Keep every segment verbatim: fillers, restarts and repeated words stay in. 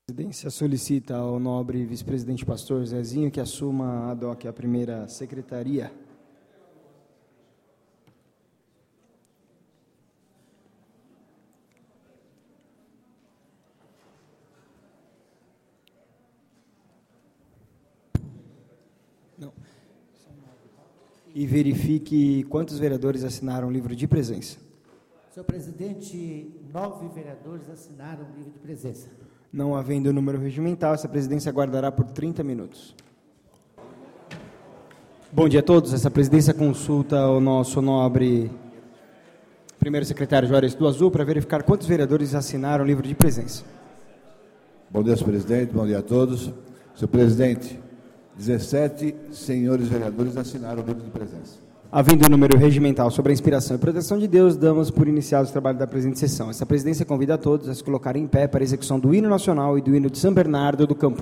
A presidência solicita ao nobre vice-presidente pastor Zezinho que assuma ad hoc a primeira secretaria. Não. E verifique quantos vereadores assinaram o livro de presença. Senhor presidente, nove vereadores assinaram o livro de presença. Não havendo número regimental, essa presidência aguardará por trinta minutos. Bom dia a todos. Essa presidência consulta o nosso nobre primeiro secretário Juarez do Azul para verificar quantos vereadores assinaram o livro de presença. Bom dia, senhor presidente. Bom dia a todos. Senhor presidente, dezessete senhores vereadores assinaram o livro de presença. Havendo número regimental sobre a inspiração e proteção de Deus, damos por iniciados o trabalho da presente sessão. Essa presidência convida a todos a se colocarem em pé para a execução do hino nacional e do hino de São Bernardo do Campo.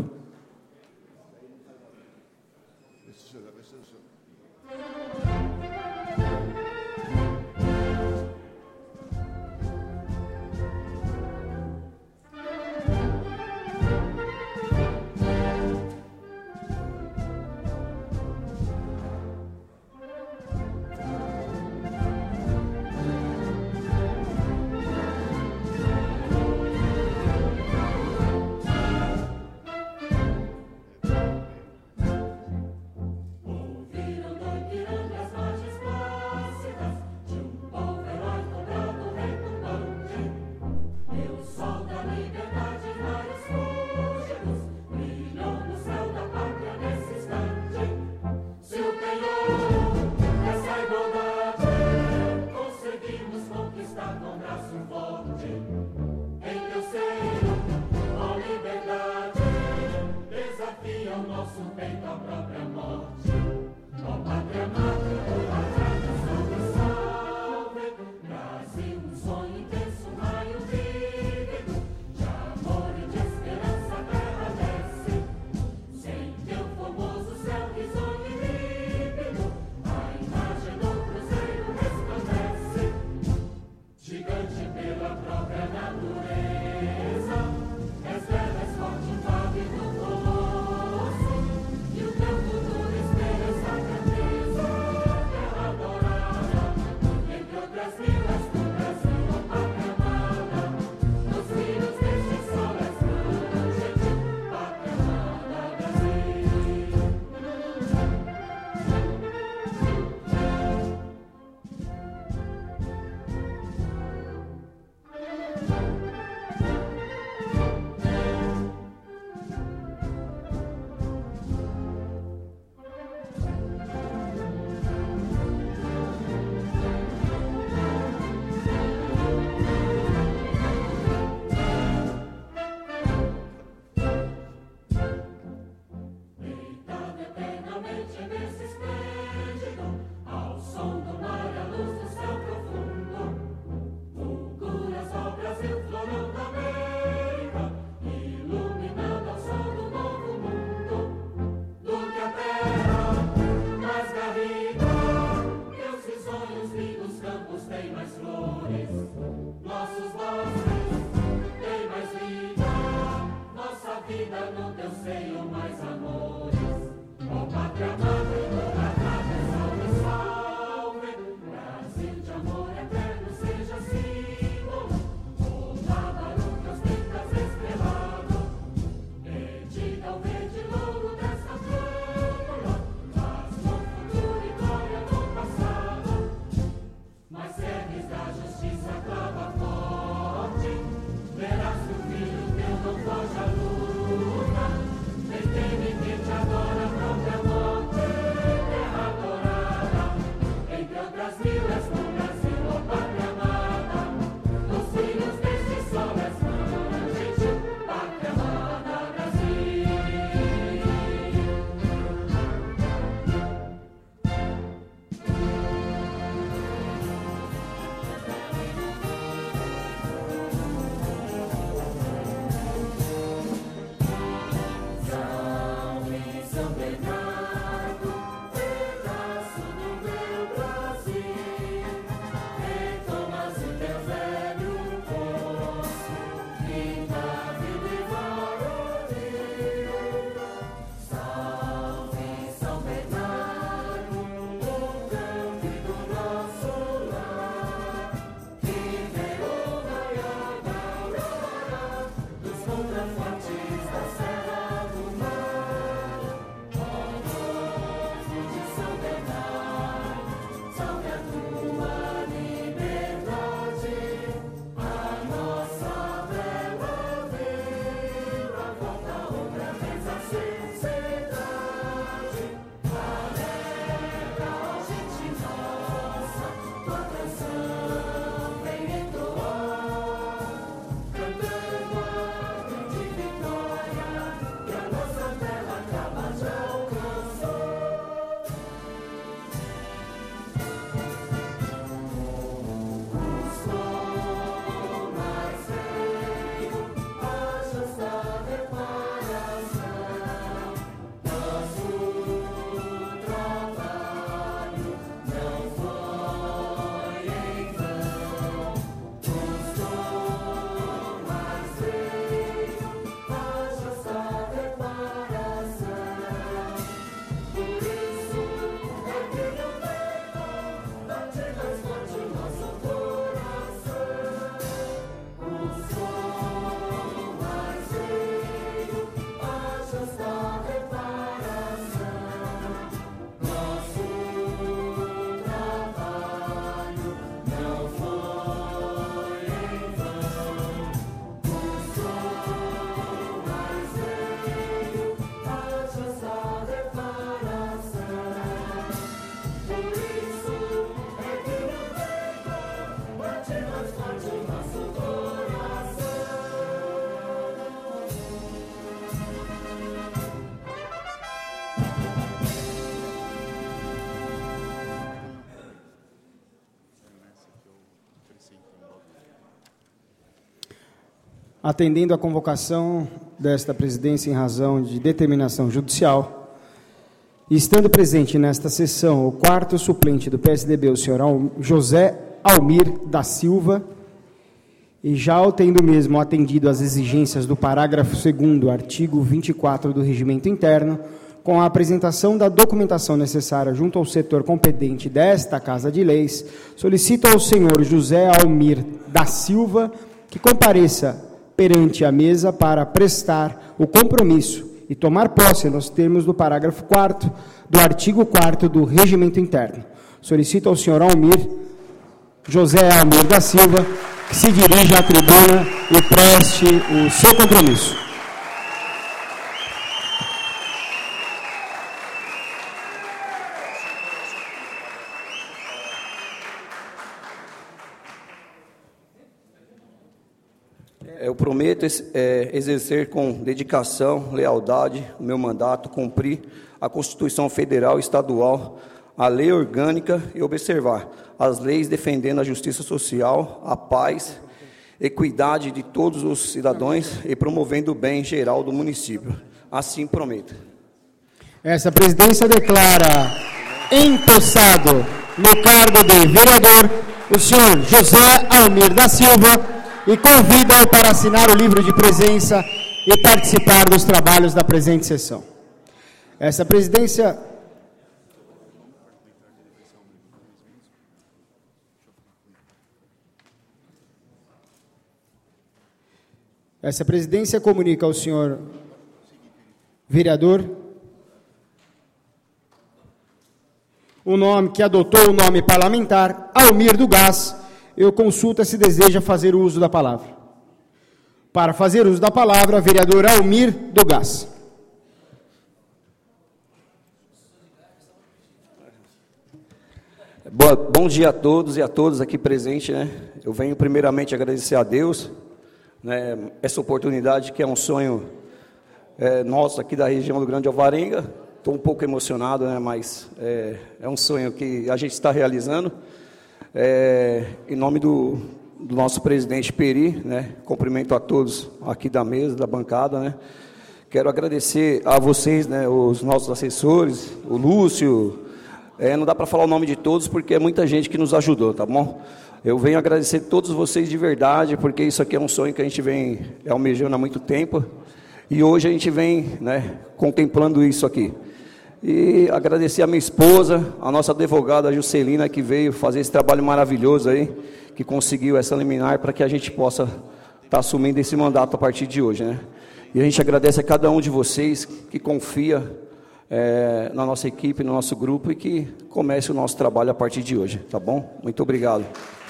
Viva, viva, viva, Atendendo à convocação desta presidência em razão de determinação judicial, e estando presente nesta sessão o quarto suplente do P S D B, o senhor José Almir da Silva, e já o tendo mesmo atendido às exigências do parágrafo segundo, artigo vinte e quatro do Regimento Interno, com a apresentação da documentação necessária junto ao setor competente desta Casa de Leis, solicito ao senhor José Almir da Silva que compareça perante a mesa para prestar o compromisso e tomar posse nos termos do parágrafo quarto do artigo quarto do Regimento Interno. Solicito ao senhor Almir, José Almir da Silva, que se dirija à tribuna e preste o seu compromisso. Eu prometo é, exercer com dedicação, lealdade o meu mandato, cumprir a Constituição Federal e Estadual, a lei orgânica e observar as leis defendendo a justiça social, a paz, equidade de todos os cidadãos e promovendo o bem geral do município. Assim prometo. Essa presidência declara empossado no cargo de vereador o senhor José Almir da Silva, e convida-o para assinar o livro de presença e participar dos trabalhos da presente sessão. Essa presidência... Essa presidência comunica ao senhor vereador o nome que adotou o nome parlamentar, Almir do Gás. Eu consulto se deseja fazer o uso da palavra. Para fazer uso da palavra, vereador Almir do Gás. Boa, bom dia a todos e a todas aqui presentes, né? Eu venho primeiramente agradecer a Deus, né, essa oportunidade que é um sonho é, nosso aqui da região do Grande Alvarenga. Estou um pouco emocionado, né, mas é, é um sonho que a gente está realizando. É, em nome do, do nosso presidente Peri, né, cumprimento a todos aqui da mesa, da bancada, né. Quero agradecer a vocês, né, os nossos assessores, o Lúcio, é, não dá para falar o nome de todos porque é muita gente que nos ajudou, tá bom? Eu venho agradecer a todos vocês de verdade, porque isso aqui é um sonho que a gente vem almejando há muito tempo, e hoje a gente vem, né, contemplando isso aqui. E agradecer a minha esposa, a nossa advogada Juscelina, que veio fazer esse trabalho maravilhoso aí, que conseguiu essa liminar para que a gente possa estar assumindo esse mandato a partir de hoje, né? E a gente agradece a cada um de vocês que confia é, na nossa equipe, no nosso grupo, e que comece o nosso trabalho a partir de hoje, tá bom? Muito obrigado.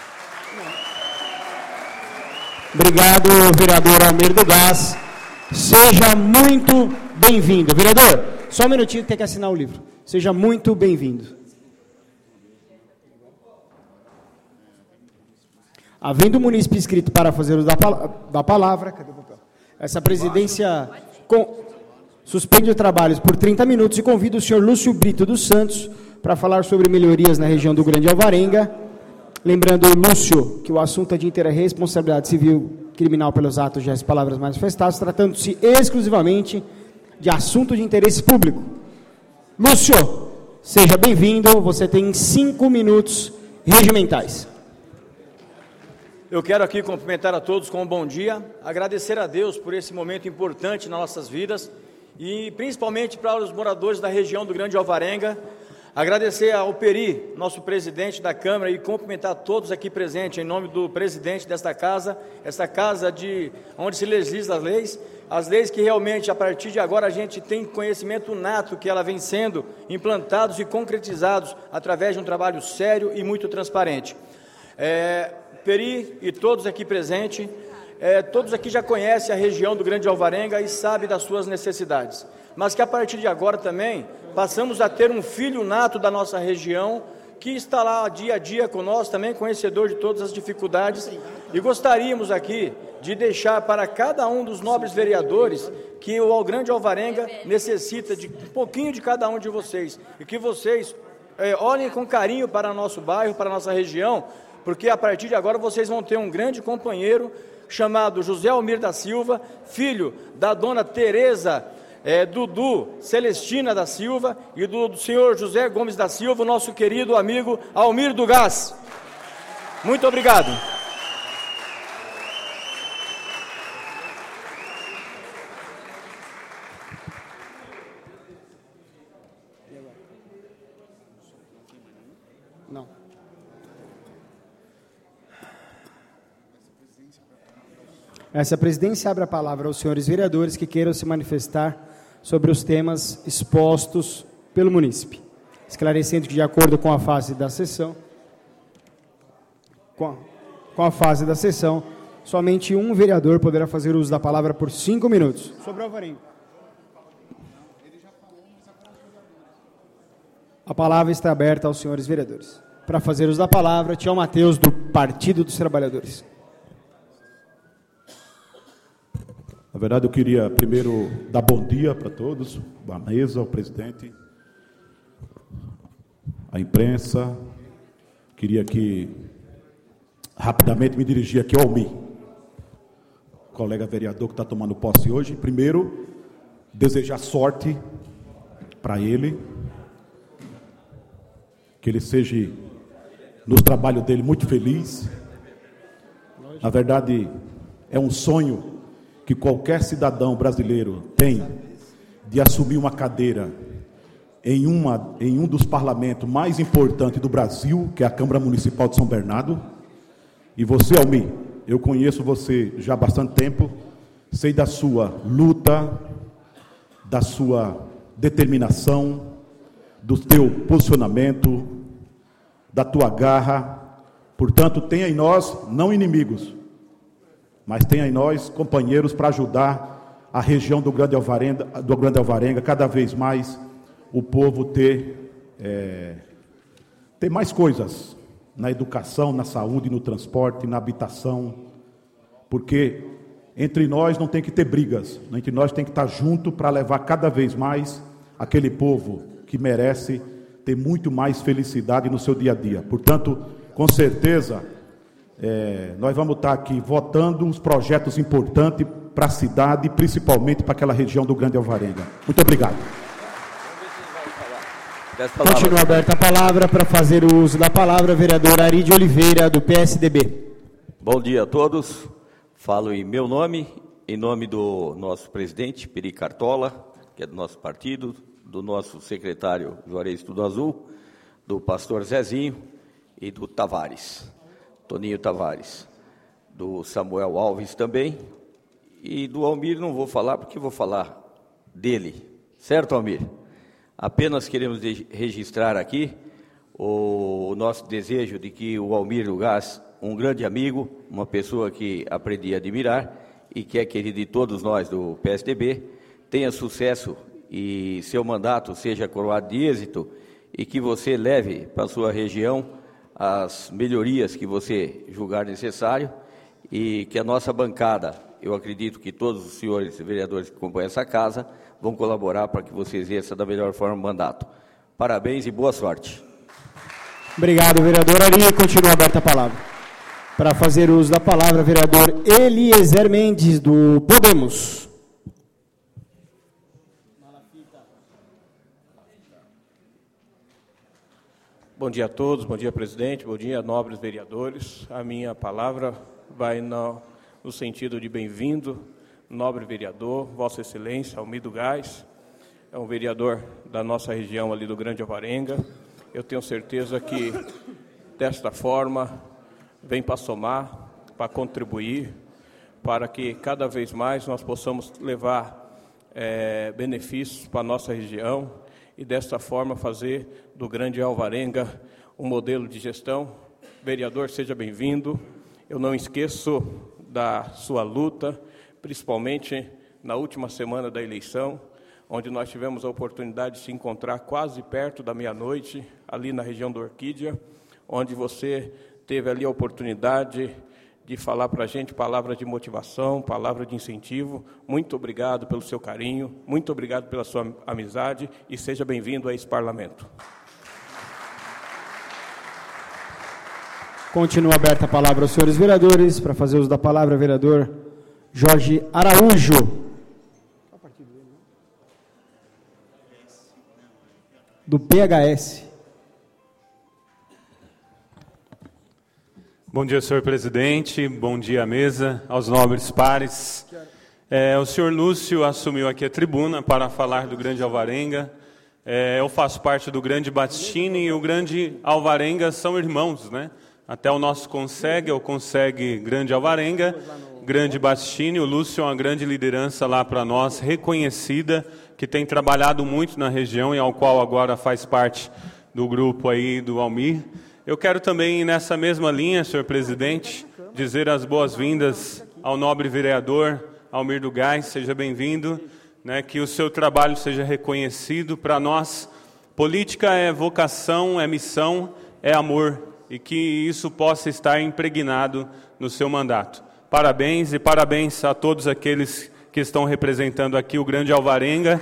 Obrigado, vereador Almir do Gás. Seja muito bem-vindo. Vereador, só um minutinho que tem que assinar o livro. Seja muito bem-vindo. Havendo o munícipe inscrito para fazer uso da, da palavra, cadê o papel? Essa presidência com, suspende os trabalhos por trinta minutos e convida o senhor Lúcio Brito dos Santos para falar sobre melhorias na região do Grande Alvarenga. Lembrando, Lúcio, que o assunto é de inteira responsabilidade civil criminal pelos atos, gestos e palavras manifestados, tratando-se exclusivamente de assunto de interesse público. Lúcio, seja bem-vindo, você tem cinco minutos regimentais. Eu quero aqui cumprimentar a todos com um bom dia, agradecer a Deus por esse momento importante nas nossas vidas e principalmente para os moradores da região do Grande Alvarenga, agradecer ao Peri, nosso presidente da Câmara, e cumprimentar todos aqui presentes em nome do presidente desta casa, esta casa de, onde se legisla as leis, as leis que realmente, a partir de agora, a gente tem conhecimento nato que ela vem sendo implantados e concretizados através de um trabalho sério e muito transparente. É, Peri e todos aqui presentes, é, todos aqui já conhecem a região do Grande Alvarenga e sabem das suas necessidades, mas que a partir de agora também passamos a ter um filho nato da nossa região, que está lá dia a dia conosco, também conhecedor de todas as dificuldades, e gostaríamos aqui de deixar para cada um dos nobres vereadores que o Grande Alvarenga necessita de um pouquinho de cada um de vocês, e que vocês é, olhem com carinho para o nosso bairro, para a nossa região, porque a partir de agora vocês vão ter um grande companheiro chamado José Almir da Silva, filho da dona Tereza é, Dudu Celestina da Silva e do, do senhor José Gomes da Silva, nosso querido amigo Almir do Gás. Muito obrigado. Não. Essa presidência abre a palavra aos senhores vereadores que queiram se manifestar sobre os temas expostos pelo munícipe, esclarecendo que, de acordo com a fase da sessão, com a, com a fase da sessão, somente um vereador poderá fazer uso da palavra por cinco minutos. Sobre o Alvarenga. A palavra está aberta aos senhores vereadores. Para fazer uso da palavra, Tião Mateus, do Partido dos Trabalhadores. Na verdade, eu queria primeiro dar bom dia para todos, a mesa, ao presidente, a imprensa. Queria que, rapidamente, me dirigir aqui ao Almir, colega vereador que está tomando posse hoje. Primeiro, desejar sorte para ele, que ele seja, no trabalho dele, muito feliz. Na verdade, é um sonho que qualquer cidadão brasileiro tem de assumir uma cadeira em, uma, em um dos parlamentos mais importantes do Brasil, que é a Câmara Municipal de São Bernardo. E você, Almir, eu conheço você já há bastante tempo, sei da sua luta, da sua determinação, do teu posicionamento, da tua garra. Portanto, tenha em nós, não inimigos, mas tenha em nós companheiros para ajudar a região do Grande Alvarenga, do Grande Alvarenga, cada vez mais o povo ter, é, ter mais coisas na educação, na saúde, no transporte, na habitação, porque entre nós não tem que ter brigas, entre nós tem que estar junto para levar cada vez mais aquele povo que merece ter muito mais felicidade no seu dia a dia. Portanto, com certeza, É, nós vamos estar aqui votando os projetos importantes para a cidade, principalmente para aquela região do Grande Alvarenga. Muito obrigado. Continua aberta a palavra para fazer o uso da palavra, vereador Ari de Oliveira, do P S D B. Bom dia a todos. Falo em meu nome, em nome do nosso presidente, Peri Cartola, que é do nosso partido, do nosso secretário Juarez Tudo Azul, do pastor Zezinho e do Tavares. Toninho Tavares, do Samuel Alves também, e do Almir não vou falar, porque vou falar dele, certo, Almir? Apenas queremos registrar aqui o nosso desejo de que o Almir do Gás, um grande amigo, uma pessoa que aprendi a admirar e que é querido de todos nós do P S D B, tenha sucesso e seu mandato seja coroado de êxito e que você leve para a sua região as melhorias que você julgar necessário e que a nossa bancada, eu acredito que todos os senhores vereadores que compõem essa casa, vão colaborar para que você exerça da melhor forma o mandato. Parabéns e boa sorte. Obrigado, vereador Ari. Continua aberta a palavra. Para fazer uso da palavra, vereador Eliezer Mendes, do Podemos. Bom dia a todos, bom dia, presidente, bom dia, nobres vereadores. A minha palavra vai no, no sentido de bem-vindo, nobre vereador, Vossa Excelência, Almir do Gás. É um vereador da nossa região ali do Grande Alvarenga. Eu tenho certeza que, desta forma, vem para somar, para contribuir, para que cada vez mais nós possamos levar é, benefícios para a nossa região, e desta forma fazer do Grande Alvarenga um modelo de gestão. Vereador, seja bem-vindo. Eu não esqueço da sua luta, principalmente na última semana da eleição, onde nós tivemos a oportunidade de se encontrar quase perto da meia-noite, ali na região do Orquídea, onde você teve ali a oportunidade de falar para a gente palavras de motivação, palavras de incentivo. Muito obrigado pelo seu carinho, muito obrigado pela sua amizade e seja bem-vindo a esse parlamento. Continua aberta a palavra aos senhores vereadores. Para fazer uso da palavra, vereador Jorge Araújo. Do P H S. Bom dia, senhor presidente. Bom dia à mesa, aos nobres pares. É, o senhor Lúcio assumiu aqui a tribuna para falar do Grande Alvarenga. É, eu faço parte do Grande Batistini e o Grande Alvarenga são irmãos, né? Até o nosso Conseg, o Conseg Grande Alvarenga, Grande Batistini. O Lúcio é uma grande liderança lá para nós, reconhecida, que tem trabalhado muito na região e ao qual agora faz parte do grupo aí do Almir. Eu quero também, nessa mesma linha, senhor presidente, dizer as boas-vindas ao nobre vereador Almir do Gás. Seja bem-vindo, né, que o seu trabalho seja reconhecido. Para nós, política é vocação, é missão, é amor, e que isso possa estar impregnado no seu mandato. Parabéns e parabéns a todos aqueles que estão representando aqui o Grande Alvarenga.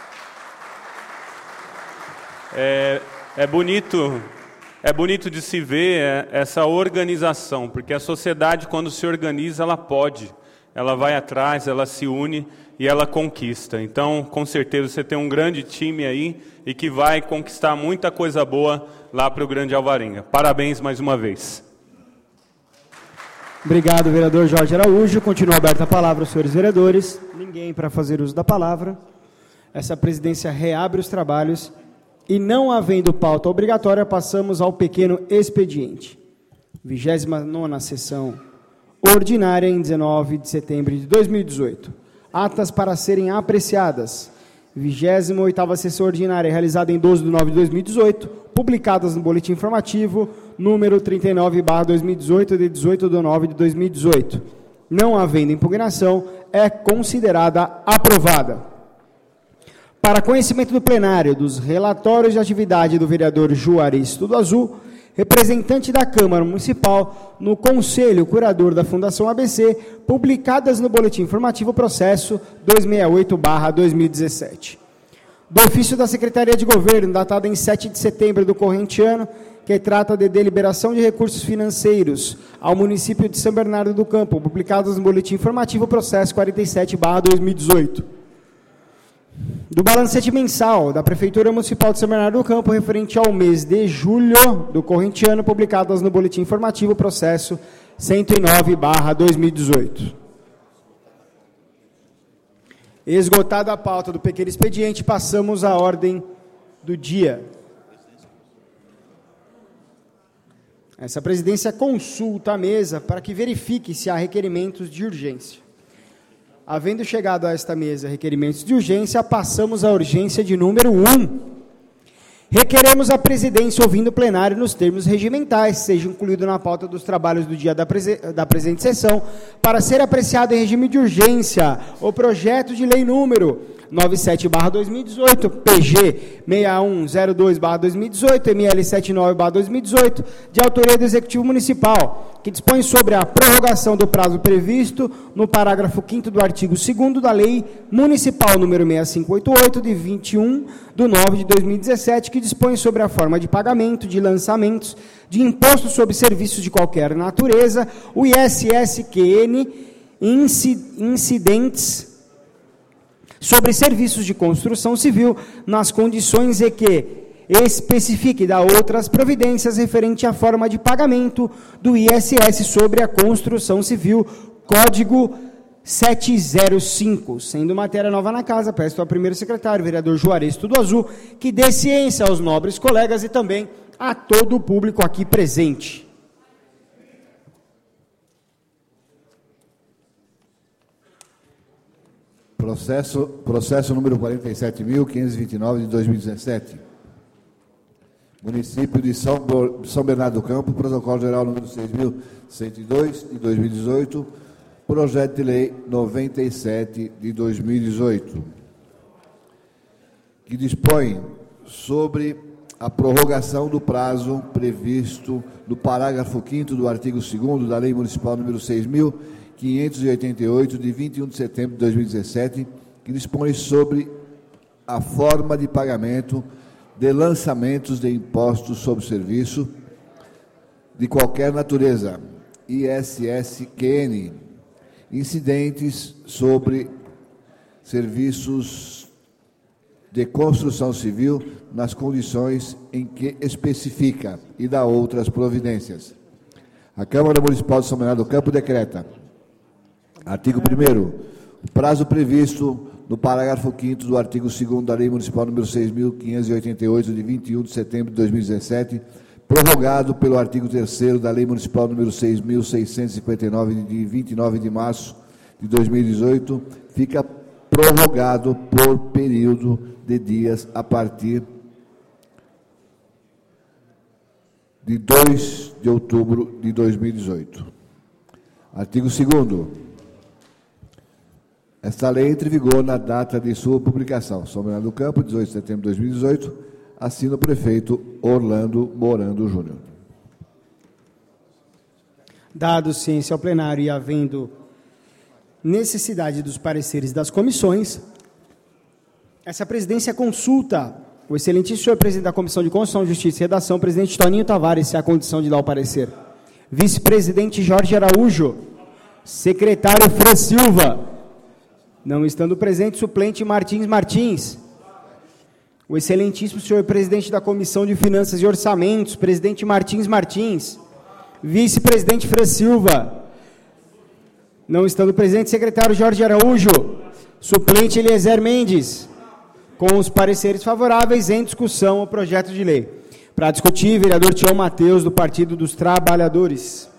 É, é bonito, é bonito de se ver essa organização, porque a sociedade, quando se organiza, ela pode, ela vai atrás, ela se une e ela conquista. Então, com certeza, você tem um grande time aí e que vai conquistar muita coisa boa lá para o Grande Alvarenga. Parabéns mais uma vez. Obrigado, vereador Jorge Araújo. Continua aberta a palavra aos senhores vereadores. Ninguém para fazer uso da palavra. Essa presidência reabre os trabalhos e, não havendo pauta obrigatória, passamos ao pequeno expediente. vigésima nona sessão ordinária em dezenove de setembro de dois mil e dezoito. Atas para serem apreciadas. vigésima oitava sessão ordinária, realizada em doze de nove de dois mil e dezoito, publicadas no Boletim Informativo, número trinta e nove barra dois mil e dezoito, de dezoito de nove de dois mil e dezoito. Não havendo impugnação, é considerada aprovada. Para conhecimento do plenário dos relatórios de atividade do vereador Juarez Tudo Azul, representante da Câmara Municipal, no Conselho Curador da Fundação A B C, publicadas no Boletim Informativo Processo duzentos e sessenta e oito barra dois mil e dezessete. Do ofício da Secretaria de Governo, datado em sete de setembro do corrente ano, que trata de deliberação de recursos financeiros ao município de São Bernardo do Campo, publicados no Boletim Informativo Processo quarenta e sete barra dois mil e dezoito. Do balancete mensal da Prefeitura Municipal de São Bernardo do Campo, referente ao mês de julho do corrente ano, publicadas no Boletim Informativo Processo cento e nove barra dois mil e dezoito. Esgotada a pauta do pequeno expediente, passamos à ordem do dia. Essa presidência consulta a mesa para que verifique se há requerimentos de urgência. Havendo chegado a esta mesa requerimentos de urgência, passamos à urgência de número um. Requeremos a presidência, ouvindo o plenário nos termos regimentais, seja incluído na pauta dos trabalhos do dia da, prese da presente sessão, para ser apreciado em regime de urgência o projeto de lei número noventa e sete barra dois mil e dezoito, P G seis um zero dois barra dois mil e dezoito, M L setenta e nove barra dois mil e dezoito, de autoria do Executivo Municipal, que dispõe sobre a prorrogação do prazo previsto no parágrafo quinto do artigo segundo da Lei Municipal número seis mil quinhentos e oitenta e oito, de vinte e um de nove de dois mil e dezessete, que dispõe sobre a forma de pagamento de lançamentos de imposto sobre serviços de qualquer natureza, o I S S Q N, incidentes sobre serviços de construção civil, nas condições em que especifique da outras providências referente à forma de pagamento do I S S sobre a construção civil, código setecentos e cinco. Sendo matéria nova na casa, peço ao primeiro secretário, vereador Juarez Tudo Azul, que dê ciência aos nobres colegas e também a todo o público aqui presente. Processo, processo número quarenta e sete mil quinhentos e vinte e nove de dois mil e dezessete. Município de São, Bo, São Bernardo do Campo, protocolo geral número seis mil cento e dois de dois mil e dezoito, projeto de lei noventa e sete de dois mil e dezoito, que dispõe sobre a prorrogação do prazo previsto no parágrafo quinto do artigo segundo da Lei Municipal número seis mil quinhentos e oitenta e oito, de vinte e um de setembro de dois mil e dezessete, que dispõe sobre a forma de pagamento de lançamentos de impostos sobre serviço de qualquer natureza, I S S Q N, incidentes sobre serviços de construção civil nas condições em que especifica e dá outras providências. A Câmara Municipal de São Bernardo do Campo decreta, artigo primeiro, o prazo previsto no parágrafo quinto do artigo segundo da Lei Municipal número seis mil quinhentos e oitenta e oito, de vinte e um de setembro de dois mil e dezessete, prorrogado pelo artigo terceiro da Lei Municipal número seis mil seiscentos e cinquenta e nove, de vinte e nove de março de dois mil e dezoito, fica prorrogado por período de dias a partir de dois de outubro de dois mil e dezoito. Artigo segundo. Esta lei entra em vigor na data de sua publicação. São Bernardo do Campo, dezoito de setembro de dois mil e dezoito, assina o prefeito Orlando Morando Júnior. Dado ciência ao plenário e havendo necessidade dos pareceres das comissões, essa presidência consulta o excelentíssimo senhor presidente da Comissão de Constituição, Justiça e Redação, presidente Toninho Tavares, se há condição de dar o parecer. Vice-presidente Jorge Araújo, secretário Fran Silva, não estando presente, suplente Martins Martins, o excelentíssimo senhor presidente da Comissão de Finanças e Orçamentos, presidente Martins Martins, vice-presidente Fran Silva, não estando presente, secretário Jorge Araújo, suplente Eliezer Mendes, com os pareceres favoráveis, em discussão o projeto de lei. Para discutir, vereador Tião Mateus, do Partido dos Trabalhadores.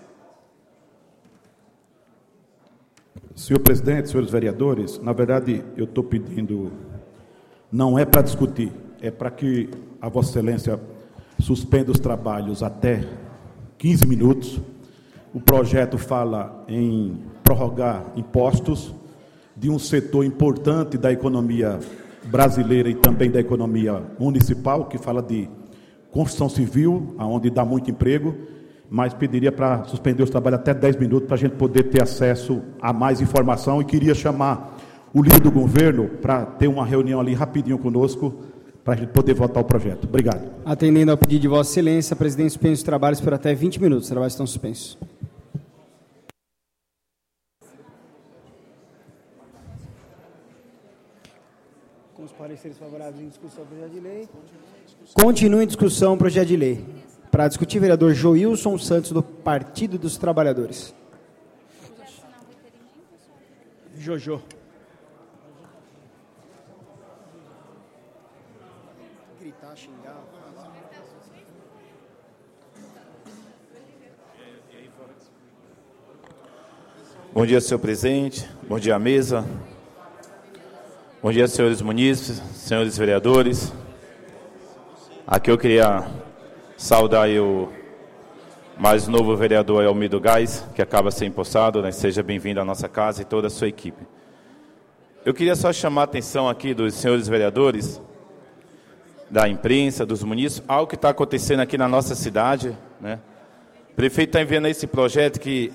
Senhor presidente, senhores vereadores, na verdade, eu estou pedindo, não é para discutir, é para que a Vossa Excelência suspenda os trabalhos até quinze minutos. O projeto fala em prorrogar impostos de um setor importante da economia brasileira e também da economia municipal, que fala de construção civil, onde dá muito emprego, mas pediria para suspender os trabalhos até dez minutos para a gente poder ter acesso a mais informação, e queria chamar o líder do governo para ter uma reunião ali rapidinho conosco, para a gente poder votar o projeto. Obrigado. Atendendo ao pedido de Vossa Excelência, a presidente suspende os trabalhos por até vinte minutos. Os trabalhos estão suspensos. Com os pareceres favoráveis em discussão, projeto de lei. Continua em discussão o projeto de lei. Para discutir, vereador Joilson Santos, do Partido dos Trabalhadores. Jojo. Gritar, xingar. Bom dia, senhor presidente. Bom dia, à mesa. Bom dia, senhores munícipes, senhores vereadores. Aqui eu queria saudar aí o mais novo vereador Almido Gás, que acaba de ser empossado, né? Seja bem-vindo à nossa casa e toda a sua equipe. Eu queria só chamar a atenção aqui dos senhores vereadores, da imprensa, dos munícipes, algo que está acontecendo aqui na nossa cidade, né? O prefeito está enviando esse projeto que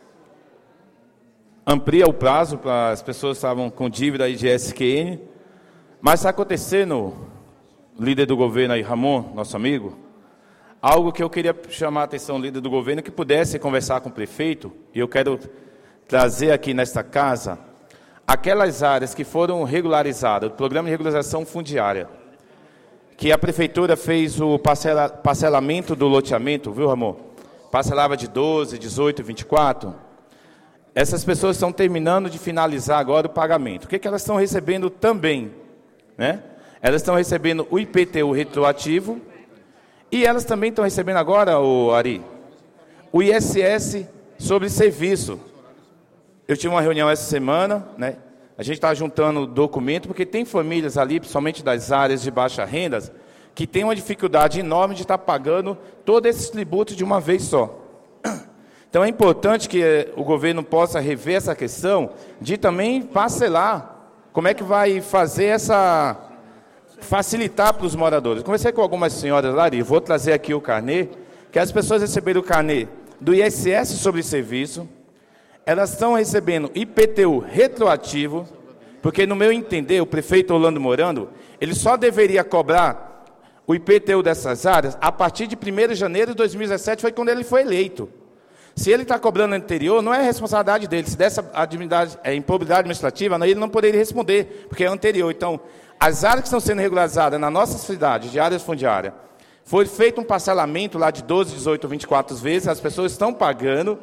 amplia o prazo para as pessoas que estavam com dívida aí de S Q N, mas está acontecendo, líder do governo aí, Ramon, nosso amigo, algo que eu queria chamar a atenção do líder do governo, que pudesse conversar com o prefeito, e eu quero trazer aqui nesta casa, aquelas áreas que foram regularizadas, o programa de regularização fundiária, que a prefeitura fez o parcela, parcelamento do loteamento, viu, Ramon? Parcelava de doze, dezoito, vinte e quatro. Essas pessoas estão terminando de finalizar agora o pagamento. O que, que elas estão recebendo também? Né? Elas estão recebendo o I P T U retroativo, e elas também estão recebendo agora, o Ari, o I S S sobre serviço. Eu tive uma reunião essa semana, né? A gente está juntando documento, porque tem famílias ali, principalmente das áreas de baixa renda, que tem uma dificuldade enorme de estar pagando todos esses tributos de uma vez só. Então é importante que o governo possa rever essa questão de também parcelar. Como é que vai fazer essa... facilitar para os moradores. Conversei com algumas senhoras lá, e vou trazer aqui o carnê, que as pessoas receberam o carnê do I S S sobre serviço, elas estão recebendo I P T U retroativo, porque, no meu entender, o prefeito Orlando Morando, ele só deveria cobrar o I P T U dessas áreas a partir de primeiro de janeiro de dois mil e dezessete, foi quando ele foi eleito. Se ele está cobrando anterior, não é responsabilidade dele. Se dessa é, improbidade administrativa, ele não poderia responder, porque é anterior. Então, as áreas que estão sendo regularizadas na nossa cidade, de áreas fundiárias, foi feito um parcelamento lá de doze, dezoito, vinte e quatro vezes, as pessoas estão pagando,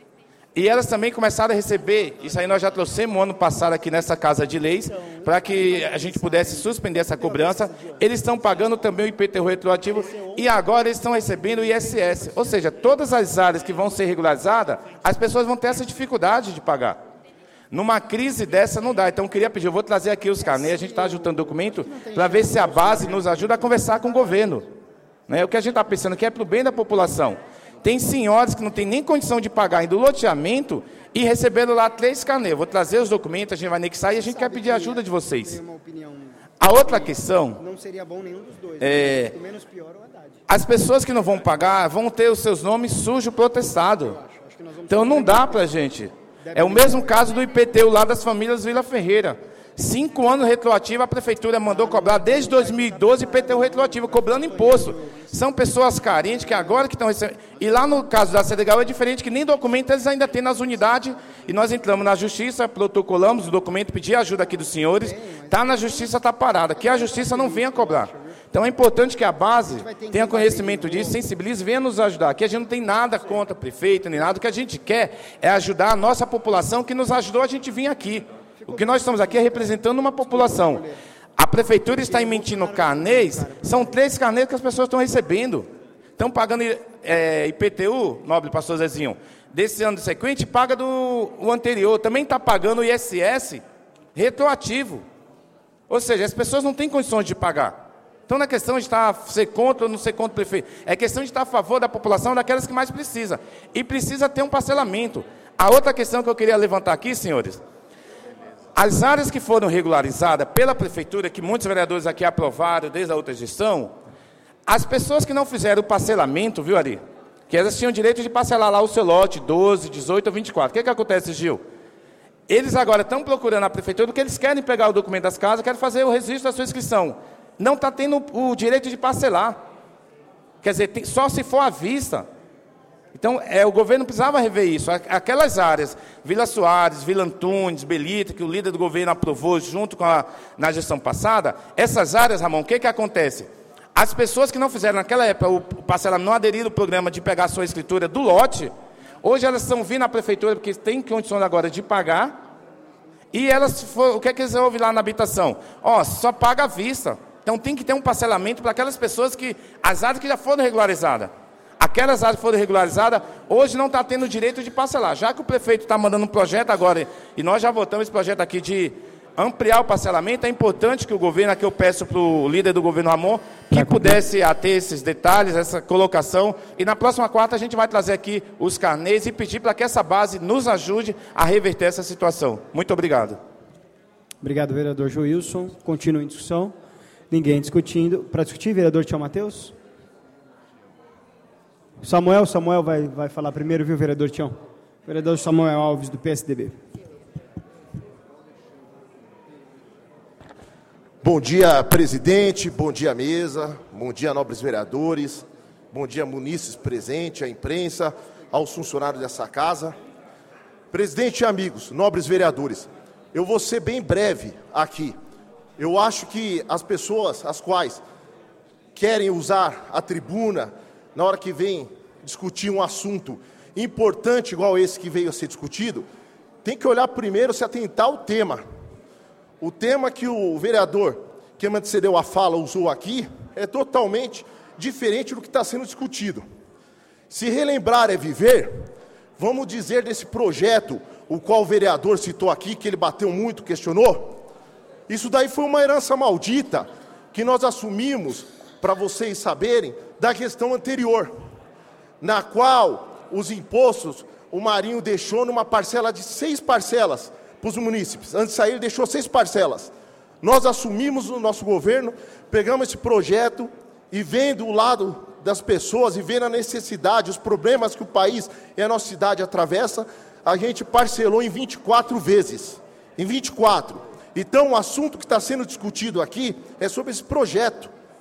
e elas também começaram a receber, isso aí nós já trouxemos ano passado aqui nessa Casa de Leis, para que a gente pudesse suspender essa cobrança. Eles estão pagando também o I P T U retroativo, e agora eles estão recebendo o I S S. Ou seja, todas as áreas que vão ser regularizadas, as pessoas vão ter essa dificuldade de pagar. Numa crise dessa não dá. Então, eu queria pedir, eu vou trazer aqui os carnês, a gente está juntando documento, para ver se a base nos ajuda a conversar com o governo. Né? O que a gente está pensando que é para o bem da população. Tem senhoras que não têm nem condição de pagar ainda o loteamento e receberam lá três carnês. Vou trazer os documentos, a gente vai anexar e a gente quer pedir ajuda de vocês. A outra questão... Não seria bom nenhum dos dois. É, as pessoas que não vão pagar vão ter os seus nomes sujos protestados. Então não dá para a gente. É o mesmo caso do I P T U lá das famílias Vila Ferreira. Cinco anos retroativo, a prefeitura mandou cobrar desde dois mil e doze I P T U retroativo, cobrando imposto. São pessoas carentes que agora que estão recebendo... E lá no caso da Cedegal é diferente, que nem documento eles ainda têm nas unidades. E nós entramos na justiça, protocolamos o documento, pedi ajuda aqui dos senhores. Está na justiça, está parada. Que a justiça não venha cobrar. Então é importante que a base tenha conhecimento disso, sensibilize e venha nos ajudar. Aqui a gente não tem nada contra o prefeito, nem nada. O que a gente quer é ajudar a nossa população que nos ajudou a gente vir aqui. O que nós estamos aqui é representando uma população. A prefeitura está emitindo carnês, são três carnês que as pessoas estão recebendo. Estão pagando é, I P T U, nobre pastor Zezinho, desse ano sequente, paga do o anterior. Também está pagando o I S S retroativo. Ou seja, as pessoas não têm condições de pagar. Então, não é questão de estar ser contra ou não ser contra o prefeito. É questão de estar a favor da população, daquelas que mais precisam. E precisa ter um parcelamento. A outra questão que eu queria levantar aqui, senhores... As áreas que foram regularizadas pela prefeitura, que muitos vereadores aqui aprovaram desde a outra gestão, as pessoas que não fizeram o parcelamento, viu, Ari? Que elas tinham direito de parcelar lá o seu lote, doze, dezoito ou vinte e quatro. O que, que acontece, Gil? Eles agora estão procurando a prefeitura porque eles querem pegar o documento das casas, querem fazer o registro da sua inscrição. Não está tendo o direito de parcelar. Quer dizer, tem, só se for à vista. Então, é, o governo precisava rever isso. Aquelas áreas, Vila Soares, Vila Antunes, Belita, que o líder do governo aprovou junto com a, na gestão passada, essas áreas, Ramon, o que, que acontece? As pessoas que não fizeram naquela época o parcelamento, não aderiram ao programa de pegar a sua escritura do lote, hoje elas estão vindo à prefeitura porque têm condições agora de pagar, e elas, for, o que é que eles ouvem lá na habitação? Ó, só paga à vista. Então, tem que ter um parcelamento para aquelas pessoas que, as áreas que já foram regularizadas. Aquelas áreas que foram regularizadas, hoje não está tendo direito de parcelar. Já que o prefeito está mandando um projeto agora, e nós já votamos esse projeto aqui de ampliar o parcelamento, é importante que o governo, aqui eu peço para o líder do governo Ramon, que pudesse ater esses detalhes, essa colocação, e na próxima quarta a gente vai trazer aqui os carnês e pedir para que essa base nos ajude a reverter essa situação. Muito obrigado. Obrigado, vereador Joilson. Continua em discussão. Ninguém discutindo. Para discutir, vereador Tião Mateus? Samuel, Samuel vai, vai falar primeiro, viu, vereador Tião? Vereador Samuel Alves, do P S D B. Bom dia, presidente, bom dia, mesa, bom dia, nobres vereadores, bom dia, munícipes presentes, a imprensa, aos funcionários dessa casa. Presidente e amigos, nobres vereadores, eu vou ser bem breve aqui. Eu acho que as pessoas, as quais querem usar a tribuna na hora que vem discutir um assunto importante igual esse que veio a ser discutido, tem que olhar primeiro, se atentar ao tema. O tema que o vereador que me antecedeu a fala usou aqui é totalmente diferente do que está sendo discutido. Se relembrar é viver, vamos dizer desse projeto, o qual o vereador citou aqui, que ele bateu muito, questionou, isso daí foi uma herança maldita que nós assumimos, para vocês saberem, da questão anterior, na qual os impostos, o Marinho deixou numa parcela de seis parcelas para os munícipes. Antes de sair, ele deixou seis parcelas. Nós assumimos o nosso governo, pegamos esse projeto e vendo o lado das pessoas e vendo a necessidade, os problemas que o país e a nossa cidade atravessa, a gente parcelou em vinte e quatro vezes. Em vinte e quatro. Então, o assunto que está sendo discutido aqui é sobre esse projeto.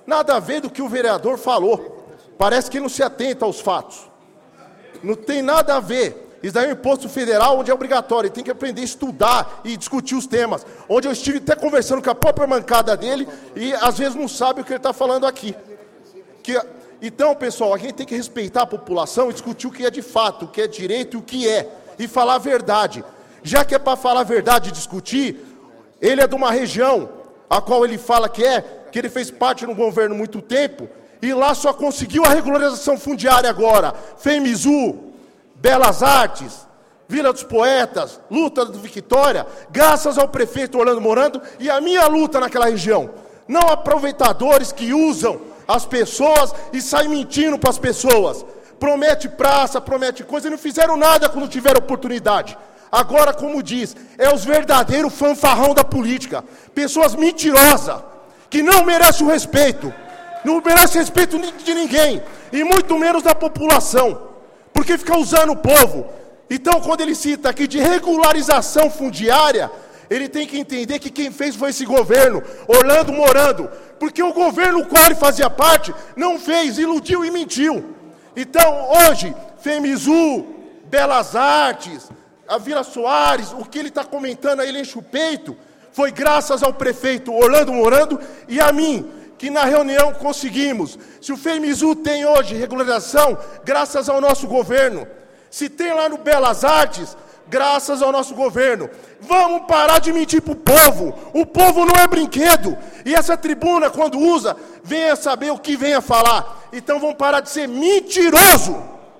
Nada a ver do que o vereador falou. Parece que não se atenta aos fatos. Não tem nada a ver. Isso daí é um imposto federal onde é obrigatório. Ele tem que aprender a estudar e discutir os temas. Onde eu estive até conversando com a própria bancada dele e às vezes não sabe o que ele está falando aqui. Que, então, pessoal, a gente tem que respeitar a população e discutir o que é de fato, o que é direito e o que é. E falar a verdade. Já que é para falar a verdade e discutir, ele é de uma região a qual ele fala que é, que ele fez parte no governo há muito tempo, e lá só conseguiu a regularização fundiária agora. FEMISU, Belas Artes, Vila dos Poetas, luta do Vitória, graças ao prefeito Orlando Morando e a minha luta naquela região. Não aproveitadores que usam as pessoas e saem mentindo para as pessoas. Promete praça, promete coisa, e não fizeram nada quando tiveram oportunidade. Agora, como diz, é os verdadeiros fanfarrão da política. Pessoas mentirosas, que não merecem o respeito. Não merecem respeito de ninguém, e muito menos da população. Porque fica usando o povo. Então, quando ele cita aqui de regularização fundiária, ele tem que entender que quem fez foi esse governo, Orlando Morando. Porque o governo o qual ele fazia parte, não fez, iludiu e mentiu. Então, hoje, FEMISU, Belas Artes, a Vila Soares, o que ele está comentando aí, ele enche o peito, foi graças ao prefeito Orlando Morando e a mim, que na reunião conseguimos. Se o FEMISU tem hoje regularização, graças ao nosso governo. Se tem lá no Belas Artes, graças ao nosso governo. Vamos parar de mentir para o povo. O povo não é brinquedo. E essa tribuna, quando usa, venha saber o que venha falar. Então vamos parar de ser mentiroso.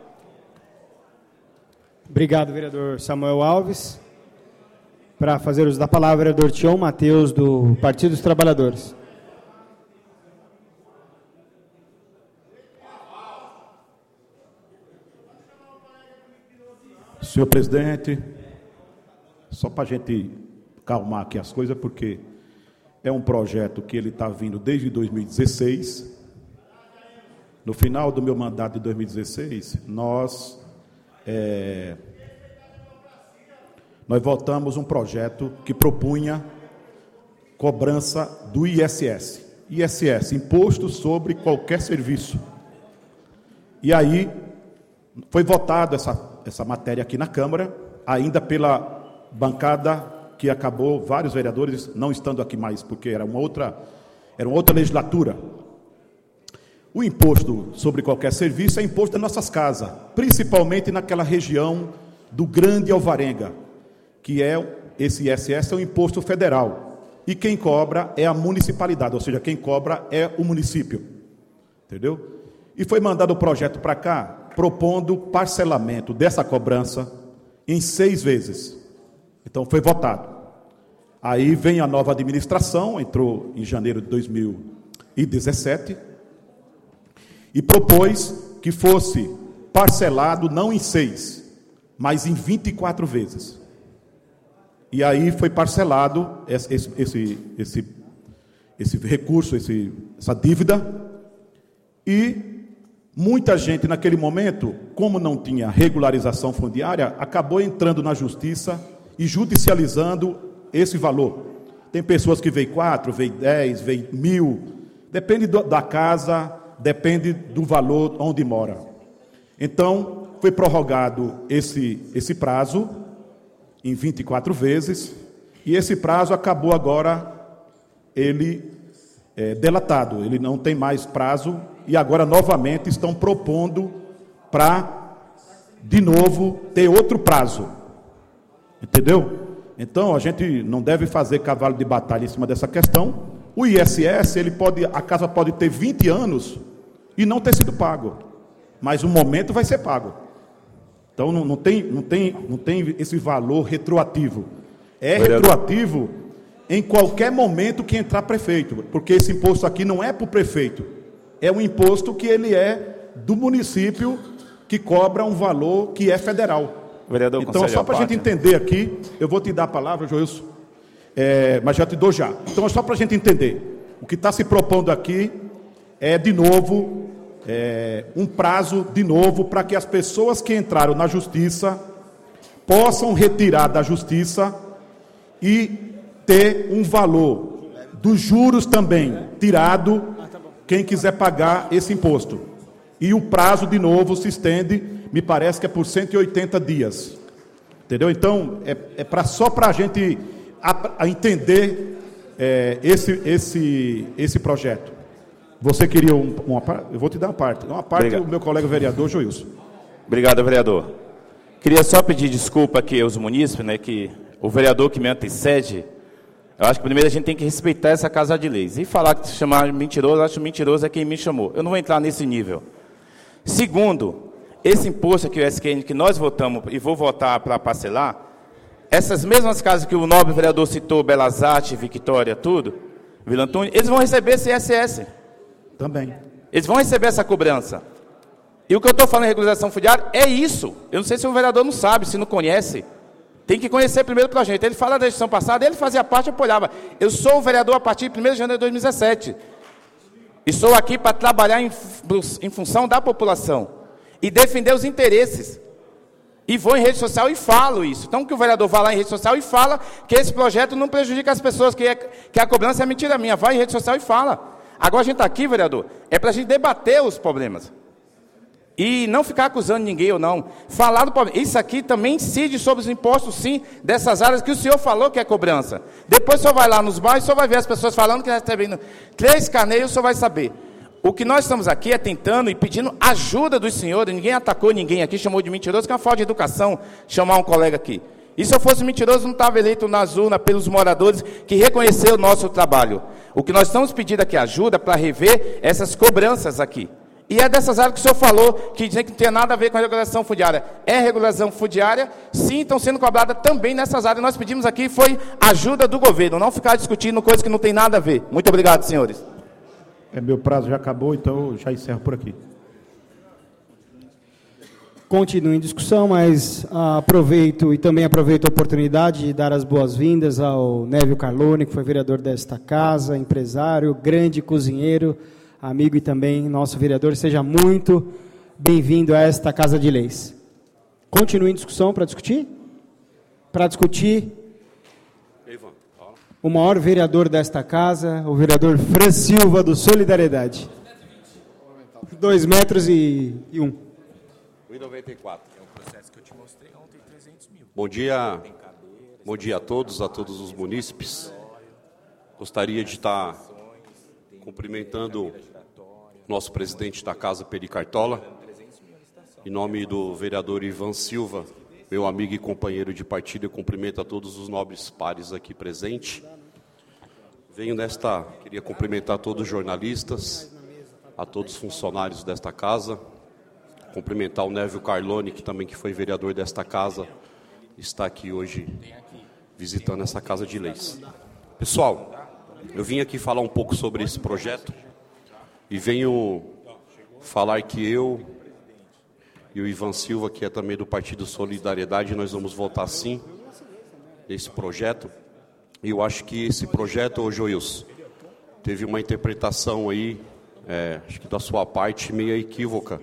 Obrigado, vereador Samuel Alves. Para fazer uso da palavra, vereador Tião Mateus, do Partido dos Trabalhadores. Senhor presidente, só para a gente calmar aqui as coisas, porque é um projeto que ele está vindo desde dois mil e dezesseis. No final do meu mandato de dois mil e dezesseis, nós, é, nós votamos um projeto que propunha cobrança do I S S. I S S, Imposto sobre Qualquer Serviço. E aí foi votada essa essa matéria aqui na Câmara, ainda pela bancada que acabou, vários vereadores não estando aqui mais, porque era uma outra, era uma outra legislatura. O imposto sobre qualquer serviço é imposto das nossas casas, principalmente naquela região do Grande Alvarenga, que é, esse I S S é um imposto federal, e quem cobra é a municipalidade, ou seja, quem cobra é o município, entendeu? E foi mandado o projeto para cá, propondo parcelamento dessa cobrança em seis vezes. Então, foi votado. Aí vem a nova administração, entrou em janeiro de dois mil e dezessete, e propôs que fosse parcelado não em seis, mas em vinte e quatro vezes. E aí foi parcelado esse, esse, esse, esse recurso, esse, essa dívida, e muita gente, naquele momento, como não tinha regularização fundiária, acabou entrando na justiça e judicializando esse valor. Tem pessoas que veem quatro, veem dez, veem mil, depende do, da casa, depende do valor onde mora. Então, foi prorrogado esse, esse prazo em vinte e quatro vezes, e esse prazo acabou agora, ele é delatado, ele não tem mais prazo, e agora novamente estão propondo para, de novo, ter outro prazo. Entendeu? Então, a gente não deve fazer cavalo de batalha em cima dessa questão. O I S S, ele pode, a casa pode ter vinte anos e não ter sido pago, mas o momento vai ser pago. Então, não, não, tem, não, tem, não tem esse valor retroativo. É retroativo em qualquer momento que entrar prefeito, porque esse imposto aqui não é para o prefeito. É um imposto que ele é do município que cobra um valor que é federal. Vereador, então, só para a gente entender aqui, eu vou te dar a palavra, Joilson, é, mas já te dou já. Então, é só para a gente entender. O que está se propondo aqui é, de novo, é, um prazo, de novo, para que as pessoas que entraram na justiça possam retirar da justiça e ter um valor dos juros também tirado quem quiser pagar esse imposto. E o prazo, de novo, se estende, me parece que é por cento e oitenta dias. Entendeu? Então, é, é pra, só para a gente a, a entender é, esse, esse, esse projeto. Você queria um, uma parte? Eu vou te dar uma parte. Uma parte do meu colega vereador, Joilson. Obrigado, vereador. Queria só pedir desculpa aqui aos munícipes, né, que o vereador que me antecede, eu acho que primeiro a gente tem que respeitar essa Casa de Leis. E falar que chamar mentiroso, eu acho mentiroso é quem me chamou. Eu não vou entrar nesse nível. Segundo, esse imposto aqui, o S Q N, que nós votamos e vou votar para parcelar, essas mesmas casas que o nobre vereador citou, Belas Artes, Victória, tudo, Vila Antônio, eles vão receber esse I S S. Também. Eles vão receber essa cobrança. E o que eu estou falando em regularização fundiária é isso. Eu não sei se o vereador não sabe, se não conhece. Tem que conhecer primeiro o projeto. Ele fala da gestão passada, ele fazia parte, eu apoiava. Eu sou o vereador a partir de primeiro de janeiro de dois mil e dezessete. E sou aqui para trabalhar em, em função da população. E defender os interesses. E vou em rede social e falo isso. Então, que o vereador vá lá em rede social e fala que esse projeto não prejudica as pessoas, que, é, que a cobrança é mentira minha. Vai em rede social e fala. Agora a gente está aqui, vereador, é para a gente debater os problemas. E não ficar acusando ninguém ou não. Falar do problema. Isso aqui também incide sobre os impostos, sim, dessas áreas que o senhor falou que é cobrança. Depois o senhor vai lá nos bairros, o senhor vai ver as pessoas falando que recebendo três caneios, o senhor vai saber. O que nós estamos aqui é tentando e pedindo ajuda dos senhores. Ninguém atacou ninguém aqui, chamou de mentiroso, que é uma falta de educação chamar um colega aqui. E se eu fosse mentiroso, não estava eleito na urna pelos moradores que reconheceram o nosso trabalho. O que nós estamos pedindo aqui é ajuda para rever essas cobranças aqui. E é dessas áreas que o senhor falou, que dizem que não tem nada a ver com a regulação fundiária. É regulação fundiária, sim, estão sendo cobradas também nessas áreas. Nós pedimos aqui, foi ajuda do governo, não ficar discutindo coisas que não tem nada a ver. Muito obrigado, senhores. É, meu prazo já acabou, então eu já encerro por aqui. Continuo em discussão, mas ah, aproveito e também aproveito a oportunidade de dar as boas-vindas ao Névio Carlone, que foi vereador desta casa, empresário, grande cozinheiro, amigo e também nosso vereador. Seja muito bem-vindo a esta Casa de Leis. Continuo em discussão para discutir? Para discutir o maior vereador desta casa, o vereador Fran Silva, do Solidariedade. Dois metros e, e um. um e noventa e quatro. É o processo que eu te mostrei ontem, trezentos mil. Bom dia, bom dia a todos, a todos os munícipes. Gostaria de estar cumprimentando o nosso presidente da casa, Peri Cartola, em nome do vereador Ivan Silva, meu amigo e companheiro de partido. Eu cumprimento a todos os nobres pares aqui presentes. Venho nesta, queria cumprimentar todos os jornalistas, a todos os funcionários desta casa, cumprimentar o Névio Carlone, que também que foi vereador desta casa, está aqui hoje visitando essa Casa de Leis. Pessoal, eu vim aqui falar um pouco sobre esse projeto e venho falar que eu e o Ivan Silva, que é também do Partido Solidariedade, nós vamos votar sim nesse projeto. E eu acho que esse projeto, ô Joilson, teve uma interpretação aí, é, acho que da sua parte, meio equívoca,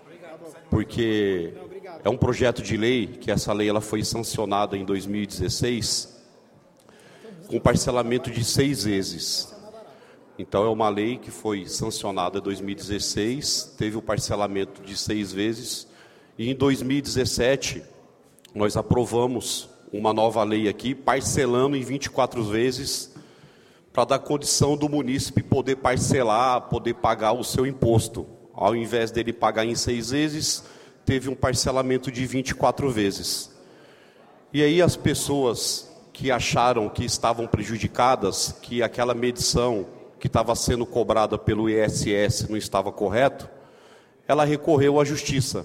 porque é um projeto de lei, que essa lei ela foi sancionada em dois mil e dezesseis, com parcelamento de seis vezes. Então, é uma lei que foi sancionada em dois mil e dezesseis, teve o parcelamento de seis vezes, e em dois mil e dezessete, nós aprovamos uma nova lei aqui, parcelando em vinte e quatro vezes, para dar condição do munícipe poder parcelar, poder pagar o seu imposto. Ao invés dele pagar em seis vezes, teve um parcelamento de vinte e quatro vezes. E aí as pessoas que acharam que estavam prejudicadas, que aquela medição que estava sendo cobrada pelo I S S não estava correto, ela recorreu à justiça.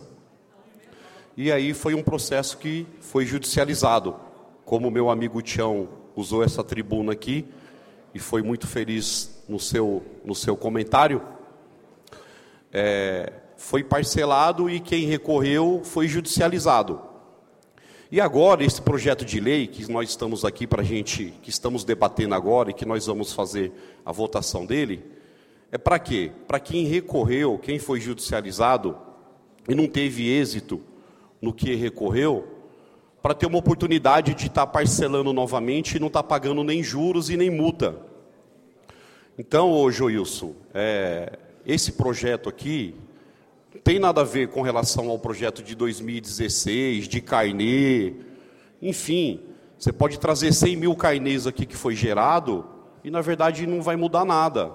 E aí foi um processo que foi judicializado. Como o meu amigo Tião usou essa tribuna aqui, e foi muito feliz no seu, no seu comentário, é, foi parcelado e quem recorreu foi judicializado. E agora, esse projeto de lei que nós estamos aqui para a gente, que estamos debatendo agora e que nós vamos fazer a votação dele, é para quê? Para quem recorreu, quem foi judicializado e não teve êxito no que recorreu, para ter uma oportunidade de estar parcelando novamente e não estar pagando nem juros e nem multa. Então, ô Joilson, é, esse projeto aqui não tem nada a ver com relação ao projeto de dois mil e dezesseis, de carnê, enfim, você pode trazer cem mil carnês aqui que foi gerado e, na verdade, não vai mudar nada,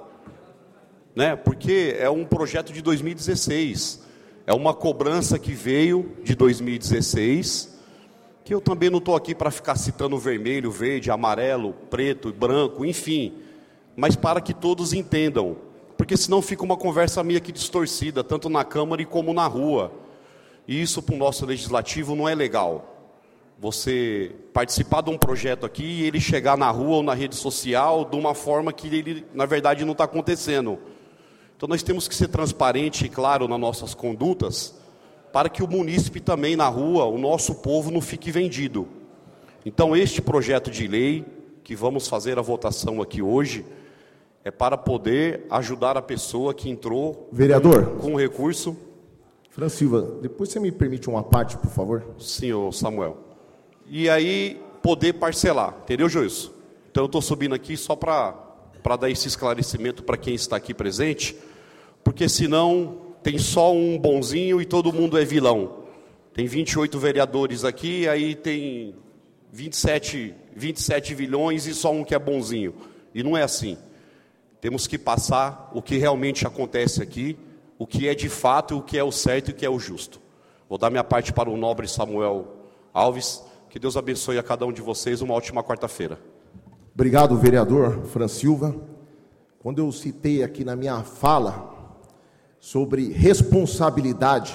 né? Porque é um projeto de dois mil e dezesseis, é uma cobrança que veio de dois mil e dezesseis, que eu também não estou aqui para ficar citando vermelho, verde, amarelo, preto, branco, enfim, mas para que todos entendam, porque senão fica uma conversa meio que distorcida, tanto na Câmara como na rua, e isso para o nosso legislativo não é legal. Você participar de um projeto aqui e ele chegar na rua ou na rede social de uma forma que ele, na verdade, não está acontecendo. Então nós temos que ser transparente e claro nas nossas condutas, para que o munícipe também na rua, o nosso povo, não fique vendido. Então este projeto de lei, que vamos fazer a votação aqui hoje, é para poder ajudar a pessoa que entrou Vereador, com recurso. Fran Silva, depois você me permite uma parte, por favor? Senhor Samuel. E aí poder parcelar, entendeu, Joilson? Então eu estou subindo aqui só para para dar esse esclarecimento para quem está aqui presente, porque senão tem só um bonzinho e todo mundo é vilão. Tem vinte e oito vereadores aqui, aí tem vinte e sete, vinte e sete vilões e só um que é bonzinho. E não é assim. Temos que passar o que realmente acontece aqui, o que é de fato, o que é o certo e o que é o justo. Vou dar minha parte para o nobre Samuel Alves. Que Deus abençoe a cada um de vocês. Uma ótima quarta-feira. Obrigado, vereador Fran Silva. Quando eu citei aqui na minha fala sobre responsabilidade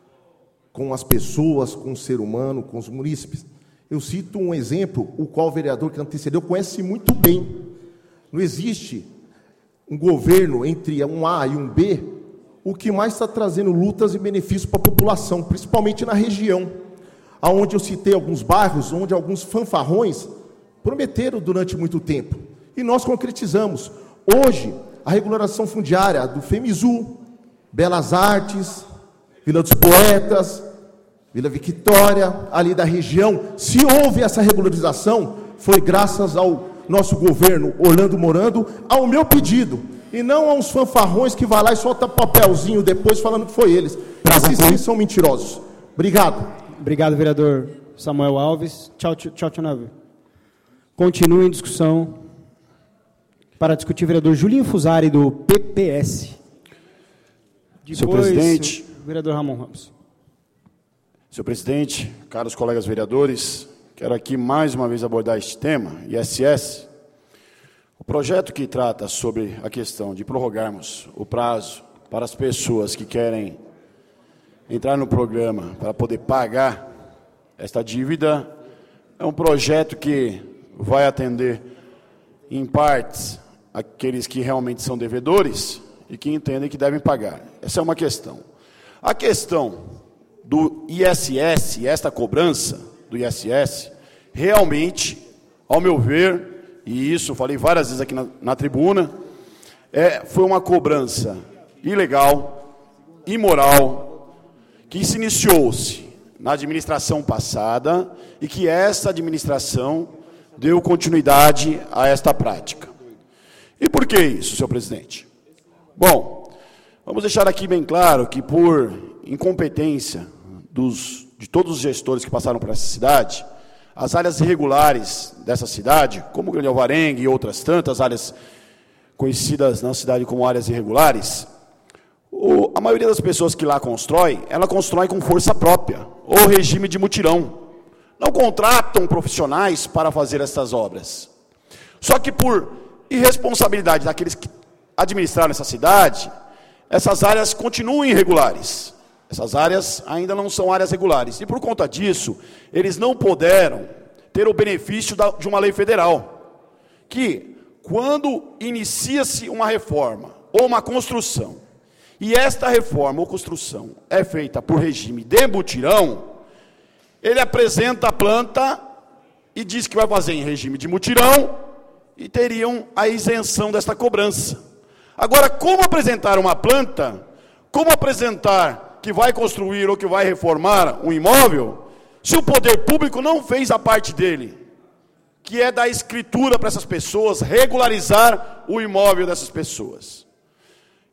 com as pessoas, com o ser humano, com os munícipes, eu cito um exemplo, o qual o vereador que antecedeu conhece muito bem. Não existe um governo entre um A e um B, o que mais está trazendo lutas e benefícios para a população, principalmente na região, aonde eu citei alguns bairros, onde alguns fanfarrões prometeram durante muito tempo, e nós concretizamos. Hoje, a regularização fundiária do FEMISU, Belas Artes, Vila dos Poetas, Vila Victória, ali da região, se houve essa regularização, foi graças ao nosso governo Orlando Morando, ao meu pedido, e não a uns fanfarrões que vai lá e solta papelzinho depois falando que foi eles. Esses sim são mentirosos. Obrigado. Obrigado, vereador Samuel Alves. Tchau, tchau, tchau, Nave. Continue em discussão. Para discutir, vereador Julinho Fusari, do P P S. Depois, senhor presidente, o vereador Ramon Ramos. Senhor presidente, caros colegas vereadores, quero aqui mais uma vez abordar este tema, I S S. O projeto que trata sobre a questão de prorrogarmos o prazo para as pessoas que querem entrar no programa para poder pagar esta dívida é um projeto que vai atender, em partes, aqueles que realmente são devedores e que entendem que devem pagar. Essa é uma questão. A questão do I S S, esta cobrança do I S S, realmente, ao meu ver, e isso falei várias vezes aqui na, na tribuna, é, foi uma cobrança ilegal, imoral, que se iniciou-se na administração passada e que essa administração deu continuidade a esta prática. E por que isso, senhor presidente? Bom, vamos deixar aqui bem claro que por incompetência dos, de todos os gestores que passaram por essa cidade, as áreas irregulares dessa cidade, como o Grande Alvarenga e outras tantas áreas conhecidas na cidade como áreas irregulares, O, a maioria das pessoas que lá constrói, ela constrói com força própria, ou regime de mutirão. Não contratam profissionais para fazer essas obras. Só que por irresponsabilidade daqueles que administraram essa cidade, essas áreas continuam irregulares. Essas áreas ainda não são áreas regulares. E por conta disso, eles não puderam ter o benefício da, de uma lei federal, que quando inicia-se uma reforma ou uma construção, e esta reforma ou construção é feita por regime de mutirão, ele apresenta a planta e diz que vai fazer em regime de mutirão e teriam a isenção desta cobrança. Agora, como apresentar uma planta, como apresentar que vai construir ou que vai reformar um imóvel, se o poder público não fez a parte dele, que é dar escritura para essas pessoas, regularizar o imóvel dessas pessoas.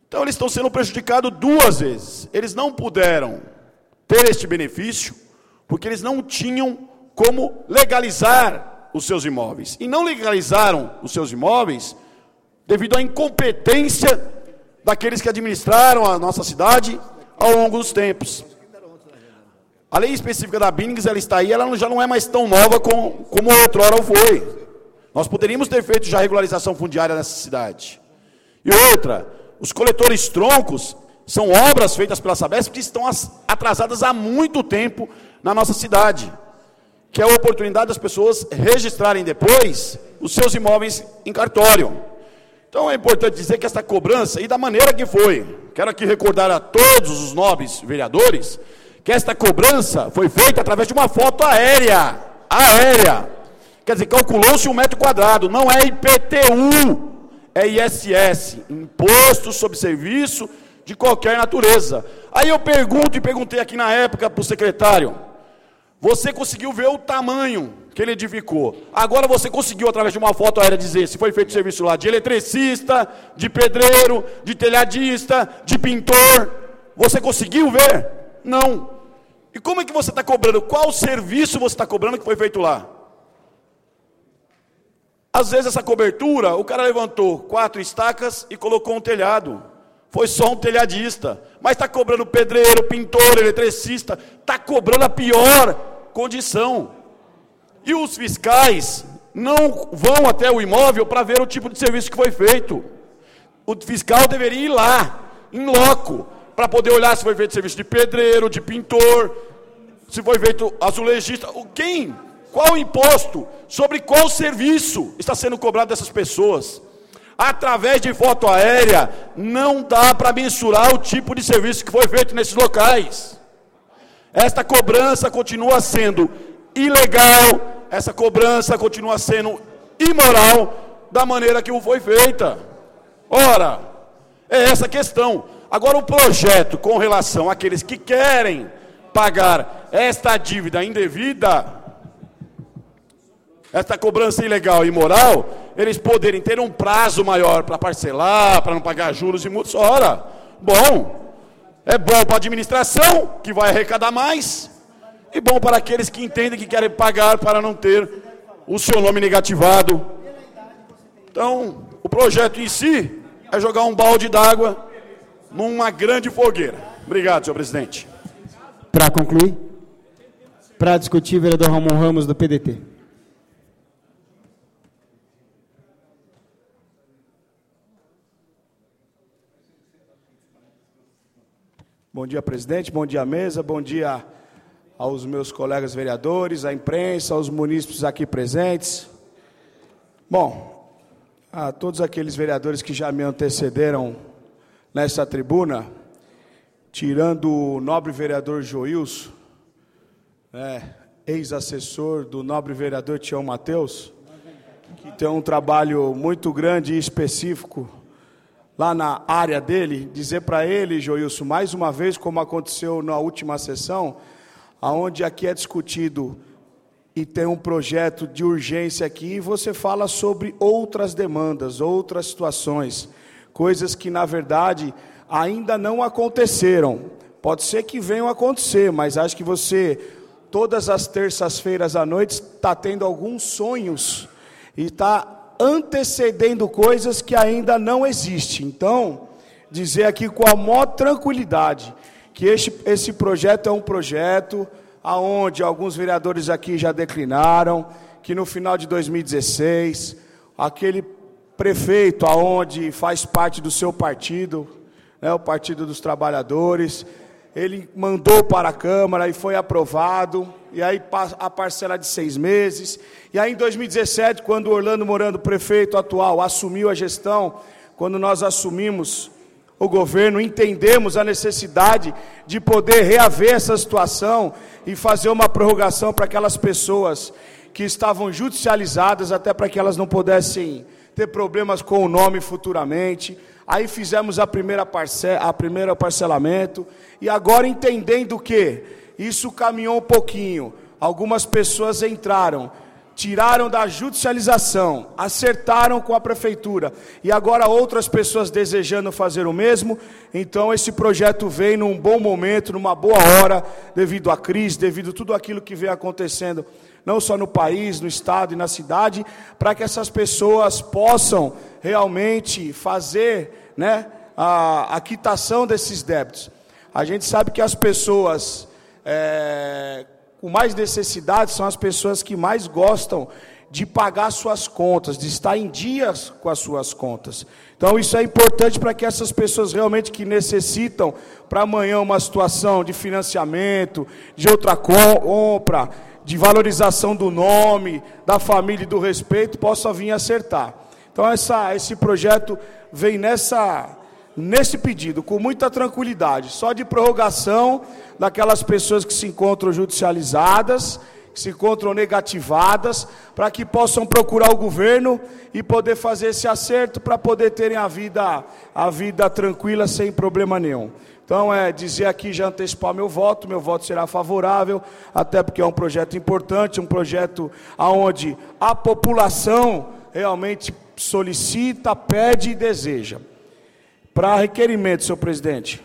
Então, eles estão sendo prejudicados duas vezes. Eles não puderam ter este benefício, porque eles não tinham como legalizar os seus imóveis. E não legalizaram os seus imóveis devido à incompetência daqueles que administraram a nossa cidade ao longo dos tempos. A lei específica da Billings, ela está aí, ela já não é mais tão nova como, como outrora foi. Nós poderíamos ter feito já regularização fundiária nessa cidade. E outra, os coletores troncos são obras feitas pela Sabesp que estão atrasadas há muito tempo na nossa cidade, que é a oportunidade das pessoas registrarem depois os seus imóveis em cartório. Então é importante dizer que esta cobrança, e da maneira que foi, quero aqui recordar a todos os nobres vereadores, que esta cobrança foi feita através de uma foto aérea, aérea, quer dizer, calculou-se um metro quadrado, não é I P T U, é I S S, Imposto sobre Serviço de qualquer natureza. Aí eu pergunto, e perguntei aqui na época para o secretário, você conseguiu ver o tamanho que ele edificou. Agora você conseguiu, através de uma foto aérea, dizer se foi feito serviço lá de eletricista, de pedreiro, de telhadista, de pintor. Você conseguiu ver? Não. E como é que você está cobrando? Qual serviço você está cobrando que foi feito lá? Às vezes essa cobertura, o cara levantou quatro estacas e colocou um telhado. Foi só um telhadista. Mas está cobrando pedreiro, pintor, eletricista. Está cobrando a pior condição. E os fiscais não vão até o imóvel para ver o tipo de serviço que foi feito. O fiscal deveria ir lá, em loco, para poder olhar se foi feito serviço de pedreiro, de pintor, se foi feito azulejista. Quem? Qual o imposto? Sobre qual serviço está sendo cobrado dessas pessoas? Através de foto aérea, não dá para mensurar o tipo de serviço que foi feito nesses locais. Esta cobrança continua sendo ilegal, essa cobrança continua sendo imoral da maneira que foi feita. Ora, é essa a questão. Agora, o projeto com relação àqueles que querem pagar esta dívida indevida, esta cobrança ilegal e imoral, eles poderem ter um prazo maior para parcelar, para não pagar juros e multas. Ora, bom, é bom para a administração, que vai arrecadar mais, e bom para aqueles que entendem que querem pagar para não ter o seu nome negativado. Então, o projeto em si é jogar um balde d'água numa grande fogueira. Obrigado, senhor presidente. Para concluir, para discutir, vereador Ramon Ramos, do P D T. Bom dia, presidente, bom dia, mesa, bom dia aos meus colegas vereadores, à imprensa, aos munícipes aqui presentes. Bom, a todos aqueles vereadores que já me antecederam nessa tribuna, tirando o nobre vereador Joilson, né, ex-assessor do nobre vereador Tião Mateus, que tem um trabalho muito grande e específico lá na área dele, dizer para ele, Joilson, mais uma vez, como aconteceu na última sessão, aonde aqui é discutido e tem um projeto de urgência aqui, e você fala sobre outras demandas, outras situações, coisas que, na verdade, ainda não aconteceram. Pode ser que venham a acontecer, mas acho que você, todas as terças-feiras à noite, está tendo alguns sonhos e está antecedendo coisas que ainda não existem. Então, dizer aqui com a maior tranquilidade que este, esse projeto é um projeto aonde alguns vereadores aqui já declinaram, que no final de dois mil e dezesseis, aquele prefeito aonde faz parte do seu partido, né, o Partido dos Trabalhadores, ele mandou para a Câmara e foi aprovado, e aí a parcela de seis meses, e aí em dois mil e dezessete, quando o Orlando Morando, prefeito atual, assumiu a gestão, quando nós assumimos o governo, entendemos a necessidade de poder reaver essa situação e fazer uma prorrogação para aquelas pessoas que estavam judicializadas, até para que elas não pudessem ter problemas com o nome futuramente. Aí fizemos a primeira parcela, a primeira parcelamento, e agora entendendo que isso caminhou um pouquinho, algumas pessoas entraram tiraram da judicialização, acertaram com a prefeitura, e agora outras pessoas desejando fazer o mesmo. Então esse projeto vem num bom momento, numa boa hora, devido à crise, devido a tudo aquilo que vem acontecendo, não só no país, no estado e na cidade, para que essas pessoas possam realmente fazer, né, a, a quitação desses débitos. A gente sabe que as pessoas é, com mais necessidade são as pessoas que mais gostam de pagar suas contas, de estar em dias com as suas contas. Então isso é importante para que essas pessoas realmente que necessitam para amanhã uma situação de financiamento, de outra compra, de valorização do nome, da família e do respeito, possa vir acertar. Então essa, esse projeto vem nessa... nesse pedido, com muita tranquilidade, só de prorrogação daquelas pessoas que se encontram judicializadas, que se encontram negativadas, para que possam procurar o governo e poder fazer esse acerto, para poder terem a vida, a vida tranquila, sem problema nenhum. Então, é dizer aqui, já antecipar meu voto, meu voto será favorável, até porque é um projeto importante, um projeto onde a população realmente solicita, pede e deseja. Para requerimento, senhor presidente.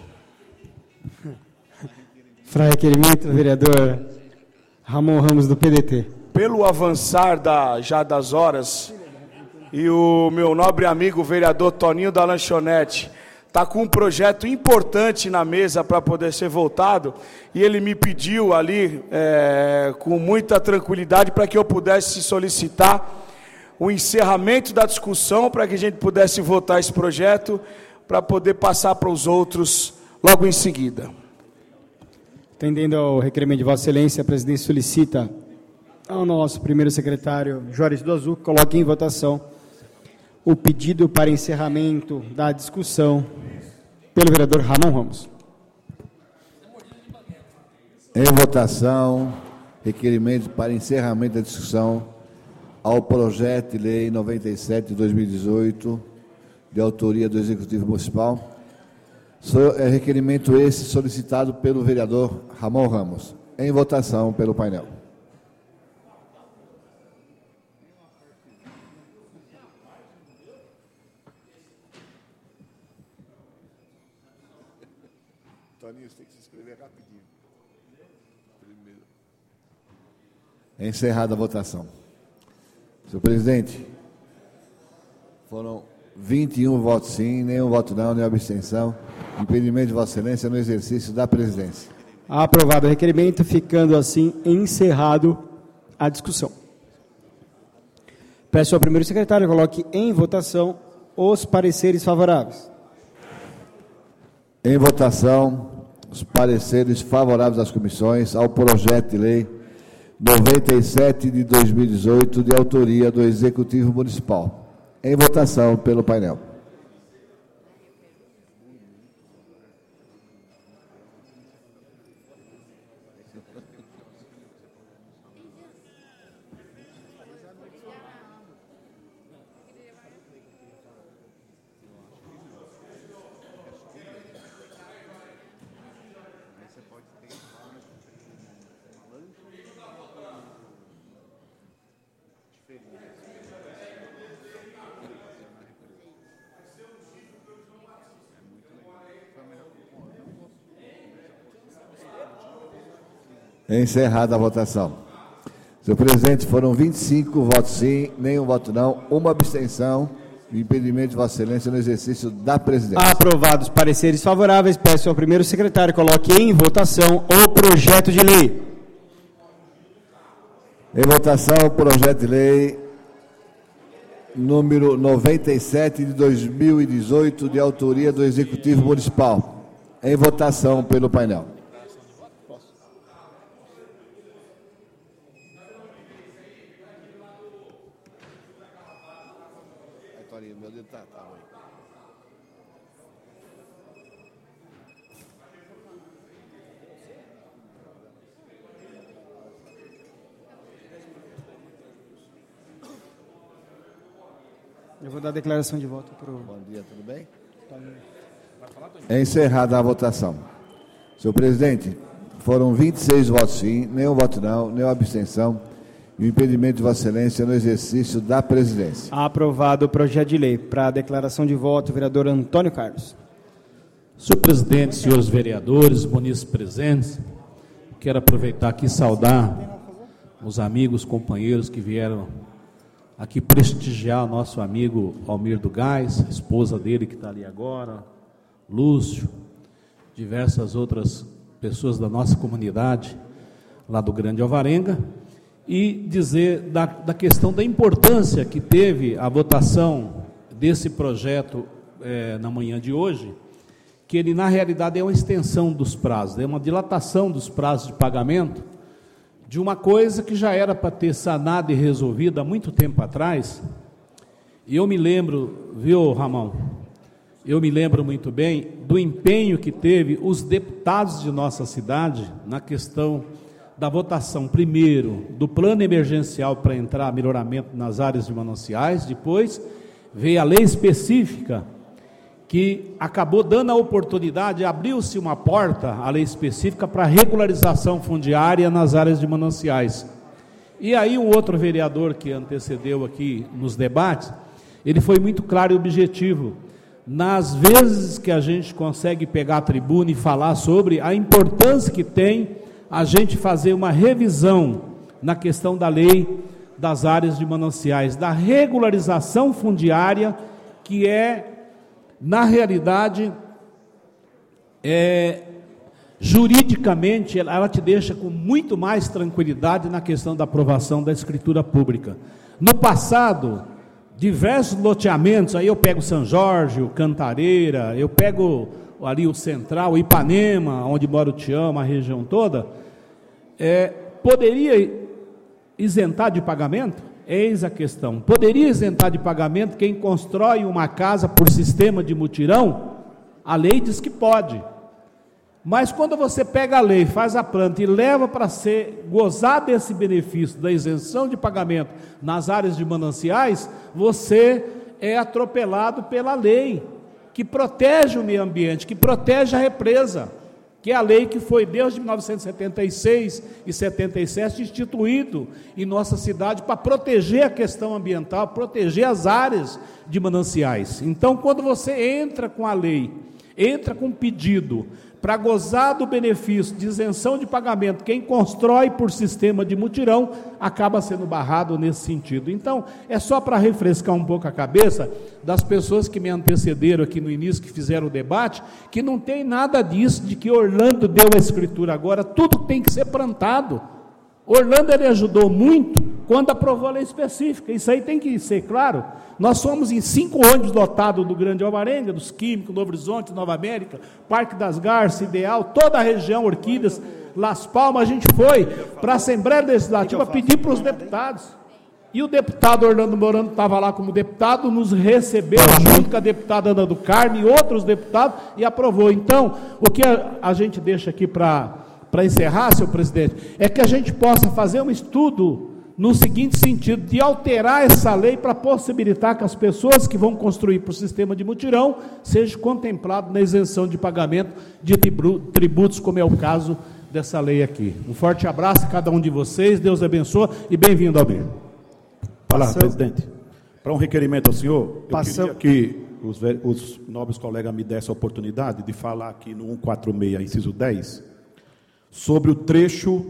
Para requerimento, vereador Ramon Ramos, do P D T. Pelo avançar da, já das horas, e o meu nobre amigo, vereador Toninho da Lanchonete, está com um projeto importante na mesa para poder ser votado, e ele me pediu ali, é, com muita tranquilidade, para que eu pudesse solicitar o encerramento da discussão, para que a gente pudesse votar esse projeto, para poder passar para os outros logo em seguida. Atendendo ao requerimento de Vossa Excelência, a presidência solicita ao nosso primeiro secretário, Juarez do Azul, que coloque em votação o pedido para encerramento da discussão pelo vereador Ramon Ramos. Em votação, requerimento para encerramento da discussão ao projeto de lei noventa e sete de dois mil e dezoito, de autoria do Executivo Municipal. É requerimento esse solicitado pelo vereador Ramon Ramos. Em votação pelo painel. Toninho, você tem que se inscrever rapidinho. Primeiro. Encerrada a votação. Senhor presidente, foram vinte e um votos sim, nenhum voto não, nenhuma abstenção. Impedimento de Vossa Excelência no exercício da presidência. Aprovado o requerimento, ficando assim encerrado a discussão. Peço ao primeiro secretário que coloque em votação os pareceres favoráveis. Em votação, os pareceres favoráveis das comissões ao projeto de lei noventa e sete de dois mil e dezoito, de autoria do Executivo Municipal. Em votação pelo painel. Encerrada a votação. Senhor presidente, foram vinte e cinco votos sim, nenhum voto não, uma abstenção e impedimento de Vossa Excelência no exercício da presidência. Aprovados pareceres favoráveis, peço ao primeiro secretário que coloque em votação o projeto de lei. Em votação, o projeto de lei número noventa e sete de dois mil e dezoito, de autoria do Executivo Municipal. Em votação pelo painel. Meu dedo tá, tá ruim. Eu vou dar a declaração de voto para o... Bom dia, tudo bem? É encerrada a votação. Senhor presidente, foram vinte e seis votos sim, nenhum voto não, nenhuma abstenção. e o impedimento de Vossa Excelência no exercício da presidência. Aprovado o projeto de lei. Para a declaração de voto, o vereador Antônio Carlos. Senhor presidente, senhores vereadores, munícipes presentes, quero aproveitar aqui e saudar os amigos, companheiros que vieram aqui prestigiar o nosso amigo Almir do Gás, a esposa dele que está ali agora, Lúcio, diversas outras pessoas da nossa comunidade, lá do Grande Alvarenga, e dizer da, da questão da importância que teve a votação desse projeto é, na manhã de hoje, que ele, na realidade, é uma extensão dos prazos, é uma dilatação dos prazos de pagamento, de uma coisa que já era para ter sanado e resolvido há muito tempo atrás. E eu me lembro, viu, Ramon, eu me lembro muito bem do empenho que teve os deputados de nossa cidade na questão da votação, primeiro, do plano emergencial para entrar melhoramento nas áreas de mananciais, depois veio a lei específica, que acabou dando a oportunidade, abriu-se uma porta, a lei específica, para regularização fundiária nas áreas de mananciais. E aí um outro vereador que antecedeu aqui nos debates, ele foi muito claro e objetivo, nas vezes que a gente consegue pegar a tribuna e falar sobre a importância que tem a gente fazer uma revisão na questão da lei das áreas de mananciais, da regularização fundiária, que é, na realidade, é, juridicamente, ela, ela te deixa com muito mais tranquilidade na questão da aprovação da escritura pública. No passado, diversos loteamentos, aí eu pego São Jorge, o Cantareira, eu pego ali o Central, o Ipanema, onde mora o Tião, a região toda, é, poderia isentar de pagamento? Eis a questão. Poderia isentar de pagamento quem constrói uma casa por sistema de mutirão? A lei diz que pode. Mas quando você pega a lei, faz a planta e leva para ser gozar desse benefício da isenção de pagamento nas áreas de mananciais, você é atropelado pela lei, que protege o meio ambiente, que protege a represa, que é a lei que foi desde mil novecentos e setenta e seis e setenta e sete instituído em nossa cidade para proteger a questão ambiental, proteger as áreas de mananciais. Então, quando você entra com a lei, entra com um pedido para gozar do benefício de isenção de pagamento, quem constrói por sistema de mutirão, acaba sendo barrado nesse sentido. Então, é só para refrescar um pouco a cabeça das pessoas que me antecederam aqui no início, que fizeram o debate, que não tem nada disso, de que Orlando deu a escritura agora, tudo tem que ser plantado. Orlando, ele ajudou muito quando aprovou a lei específica, isso aí tem que ser claro. Nós somos em cinco ônibus lotados do Grande Alvarenga, dos Químicos, Novo Horizonte, Nova América, Parque das Garças, Ideal, toda a região, Orquídeas, Las Palmas, a gente foi para a Assembleia Legislativa pedir para os deputados. E o deputado Orlando Morando estava lá como deputado, nos recebeu junto com a deputada Ana do Carmo e outros deputados e aprovou. Então, o que a, a gente deixa aqui para para encerrar, senhor presidente, é que a gente possa fazer um estudo no seguinte sentido, de alterar essa lei para possibilitar que as pessoas que vão construir por sistema de mutirão sejam contempladas na isenção de pagamento de tributos, como é o caso dessa lei aqui. Um forte abraço a cada um de vocês, Deus abençoe e bem-vindo, Almir. Palavra, presidente. Para um requerimento ao senhor, eu Passam... queria que os, os nobres colegas me dessem a oportunidade de falar aqui no cento e quarenta e seis, inciso dez, sobre o trecho,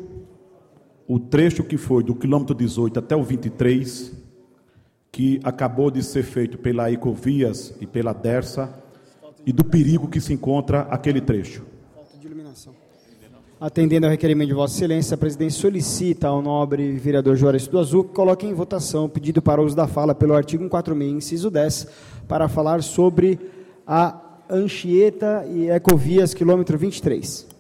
o trecho que foi do quilômetro dezoito até o vinte e três, que acabou de ser feito pela Ecovias e pela Dersa, e do perigo que se encontra aquele trecho. Falta de iluminação. Atendendo ao requerimento de Vossa Excelência, a presidência solicita ao nobre vereador Juarez do Azul que coloque em votação o pedido para uso da fala pelo artigo cento e quarenta e seis, inciso dez, para falar sobre a Anchieta e Ecovias, quilômetro vinte e três.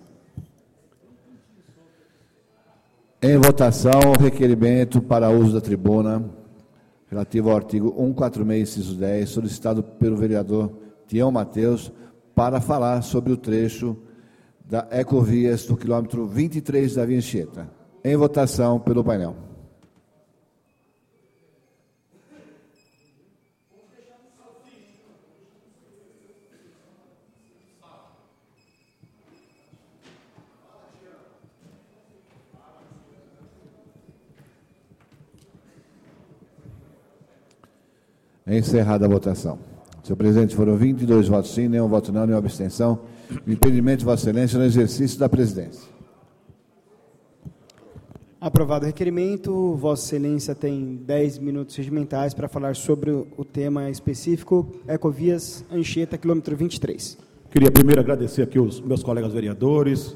Em votação, o requerimento para uso da tribuna relativo ao artigo cento e quarenta e seis, inciso dez, solicitado pelo vereador Tião Mateus, para falar sobre o trecho da Ecovias do quilômetro vinte e três da Via Anchieta. Em votação pelo painel. É encerrada a votação. Senhor presidente, foram vinte e dois votos sim, nenhum voto não, nenhuma abstenção. O impedimento de Vossa Excelência no exercício da presidência. Aprovado o requerimento, Vossa Excelência tem dez minutos regimentais para falar sobre o tema específico, Ecovias Anchieta, quilômetro vinte e três. Queria primeiro agradecer aqui os meus colegas vereadores.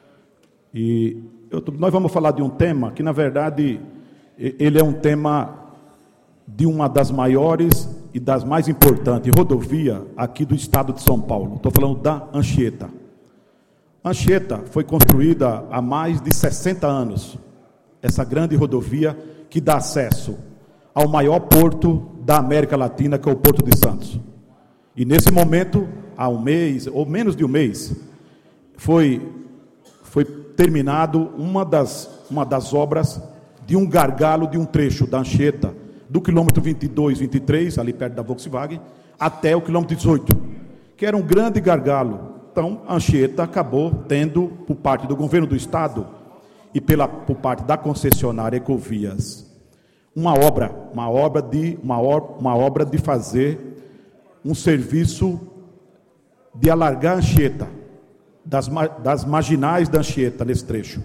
E eu, nós vamos falar de um tema que, na verdade, ele é um tema de uma das maiores e das mais importantes rodovias aqui do estado de São Paulo. Estou falando da Anchieta. A Anchieta foi construída há mais de sessenta anos. Essa grande rodovia que dá acesso ao maior porto da América Latina, que é o Porto de Santos. E nesse momento, há um mês, ou menos de um mês, foi, foi terminado uma das, uma das obras de um gargalo de um trecho da Anchieta, do quilômetro vinte e dois, vinte e três, ali perto da Volkswagen, até o quilômetro dezoito, que era um grande gargalo. Então, a Anchieta acabou tendo, por parte do governo do estado, e pela, por parte da concessionária Ecovias, uma obra, uma obra de, uma, uma obra de fazer um serviço de alargar a Anchieta, das, das marginais da Anchieta, nesse trecho.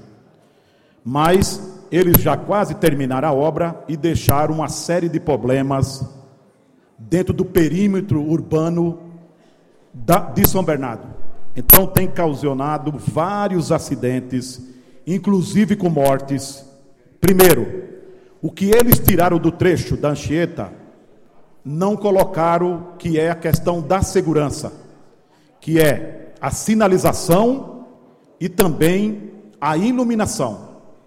Mas eles já quase terminaram a obra e deixaram uma série de problemas dentro do perímetro urbano da, de São Bernardo. Então tem causado vários acidentes, inclusive com mortes. Primeiro, o que eles tiraram do trecho da Anchieta, não colocaram, que é a questão da segurança, que é a sinalização e também a iluminação.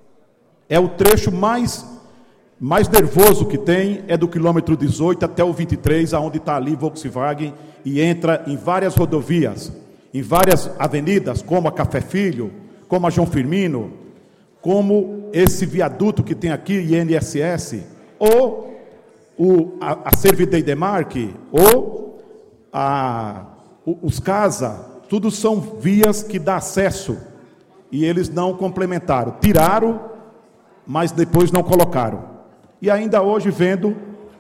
É o trecho mais, mais nervoso que tem, é do quilômetro dezoito até o vinte e três, aonde está ali Volkswagen, e entra em várias rodovias, em várias avenidas, como a Café Filho, como a João Firmino, como esse viaduto que tem aqui, I N S S, ou o, a, a Servidei Demarque, ou a, o, os Casa, tudo são vias que dá acesso, e eles não complementaram, tiraram, mas depois não colocaram. E ainda hoje vendo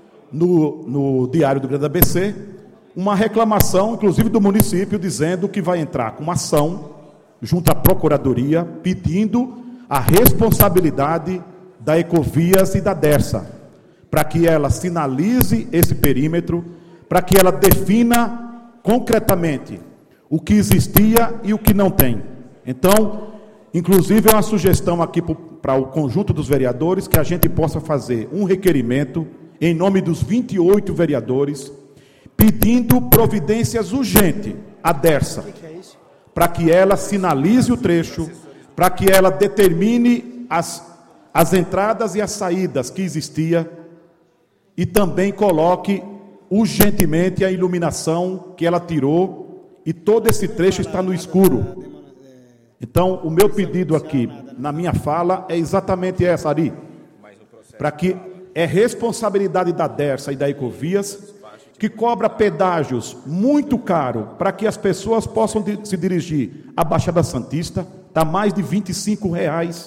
no, no Diário do Grande A B C, uma reclamação, inclusive do município, dizendo que vai entrar com uma ação junto à Procuradoria, pedindo a responsabilidade da Ecovias e da Dersa, para que ela sinalize esse perímetro, para que ela defina concretamente o que existia e o que não tem. Então, inclusive, é uma sugestão aqui para o conjunto dos vereadores, que a gente possa fazer um requerimento, em nome dos vinte e oito vereadores, pedindo providências urgentes à Dersa, para que ela sinalize o trecho, para que ela determine as, as entradas e as saídas que existia, e também coloque urgentemente a iluminação que ela tirou, e todo esse trecho está no escuro. Então, o meu pedido aqui, na minha fala, é exatamente essa, Ari, para que é responsabilidade da Dersa e da Ecovias, que cobra pedágios muito caros para que as pessoas possam de, se dirigir à Baixada Santista, está mais de vinte e cinco reais,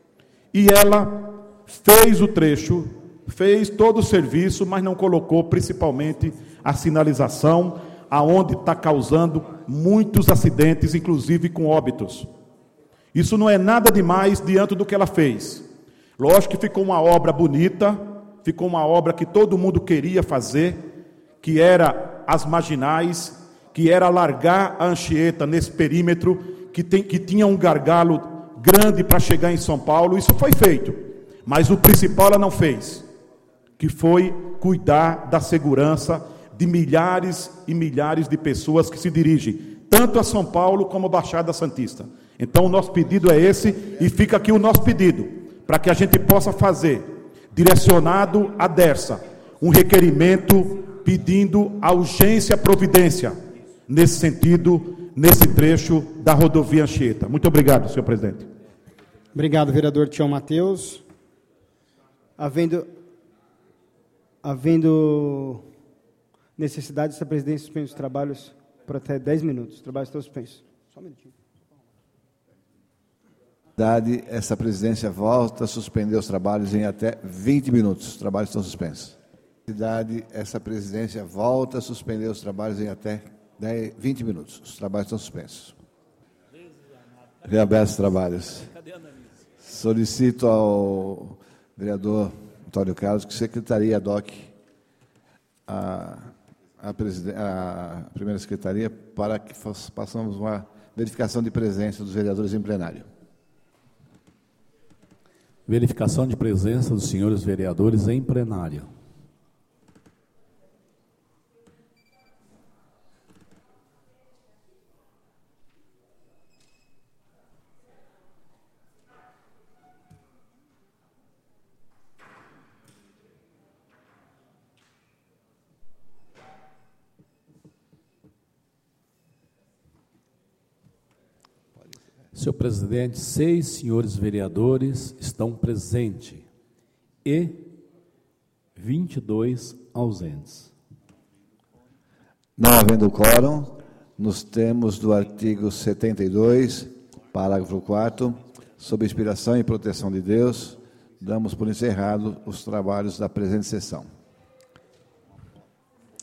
e ela fez o trecho, fez todo o serviço, mas não colocou principalmente a sinalização, aonde está causando muitos acidentes, inclusive com óbitos. Isso não é nada demais diante do que ela fez. Lógico que ficou uma obra bonita, ficou uma obra que todo mundo queria fazer, que era as marginais, que era alargar a Anchieta nesse perímetro, que, tem, que tinha um gargalo grande para chegar em São Paulo. Isso foi feito, mas o principal ela não fez, que foi cuidar da segurança de milhares e milhares de pessoas que se dirigem, tanto a São Paulo como a Baixada Santista. Então o nosso pedido é esse, e fica aqui o nosso pedido, para que a gente possa fazer, direcionado à Dersa, um requerimento pedindo a urgência providência, nesse sentido, nesse trecho da rodovia Anchieta. Muito obrigado, senhor presidente. Obrigado, vereador Tião Mateus. Havendo, havendo necessidade, essa presidência suspende os trabalhos por até dez minutos. Os trabalhos estão suspensos. Só um minutinho. Essa presidência volta a suspender os trabalhos em até vinte minutos. Os trabalhos estão suspensos. Essa presidência volta a suspender os trabalhos em até dez, vinte minutos. Os trabalhos estão suspensos. Reabertos os trabalhos. Solicito ao vereador Antônio Carlos que secretaria adoque a, a, a primeira secretaria para que façamos uma verificação de presença dos vereadores em plenário. Verificação de presença dos senhores vereadores em plenário. Senhor presidente, seis senhores vereadores estão presentes e vinte e dois ausentes. Não havendo quórum, nos termos do artigo setenta e dois, parágrafo quarto, sob inspiração e proteção de Deus, damos por encerrado os trabalhos da presente sessão.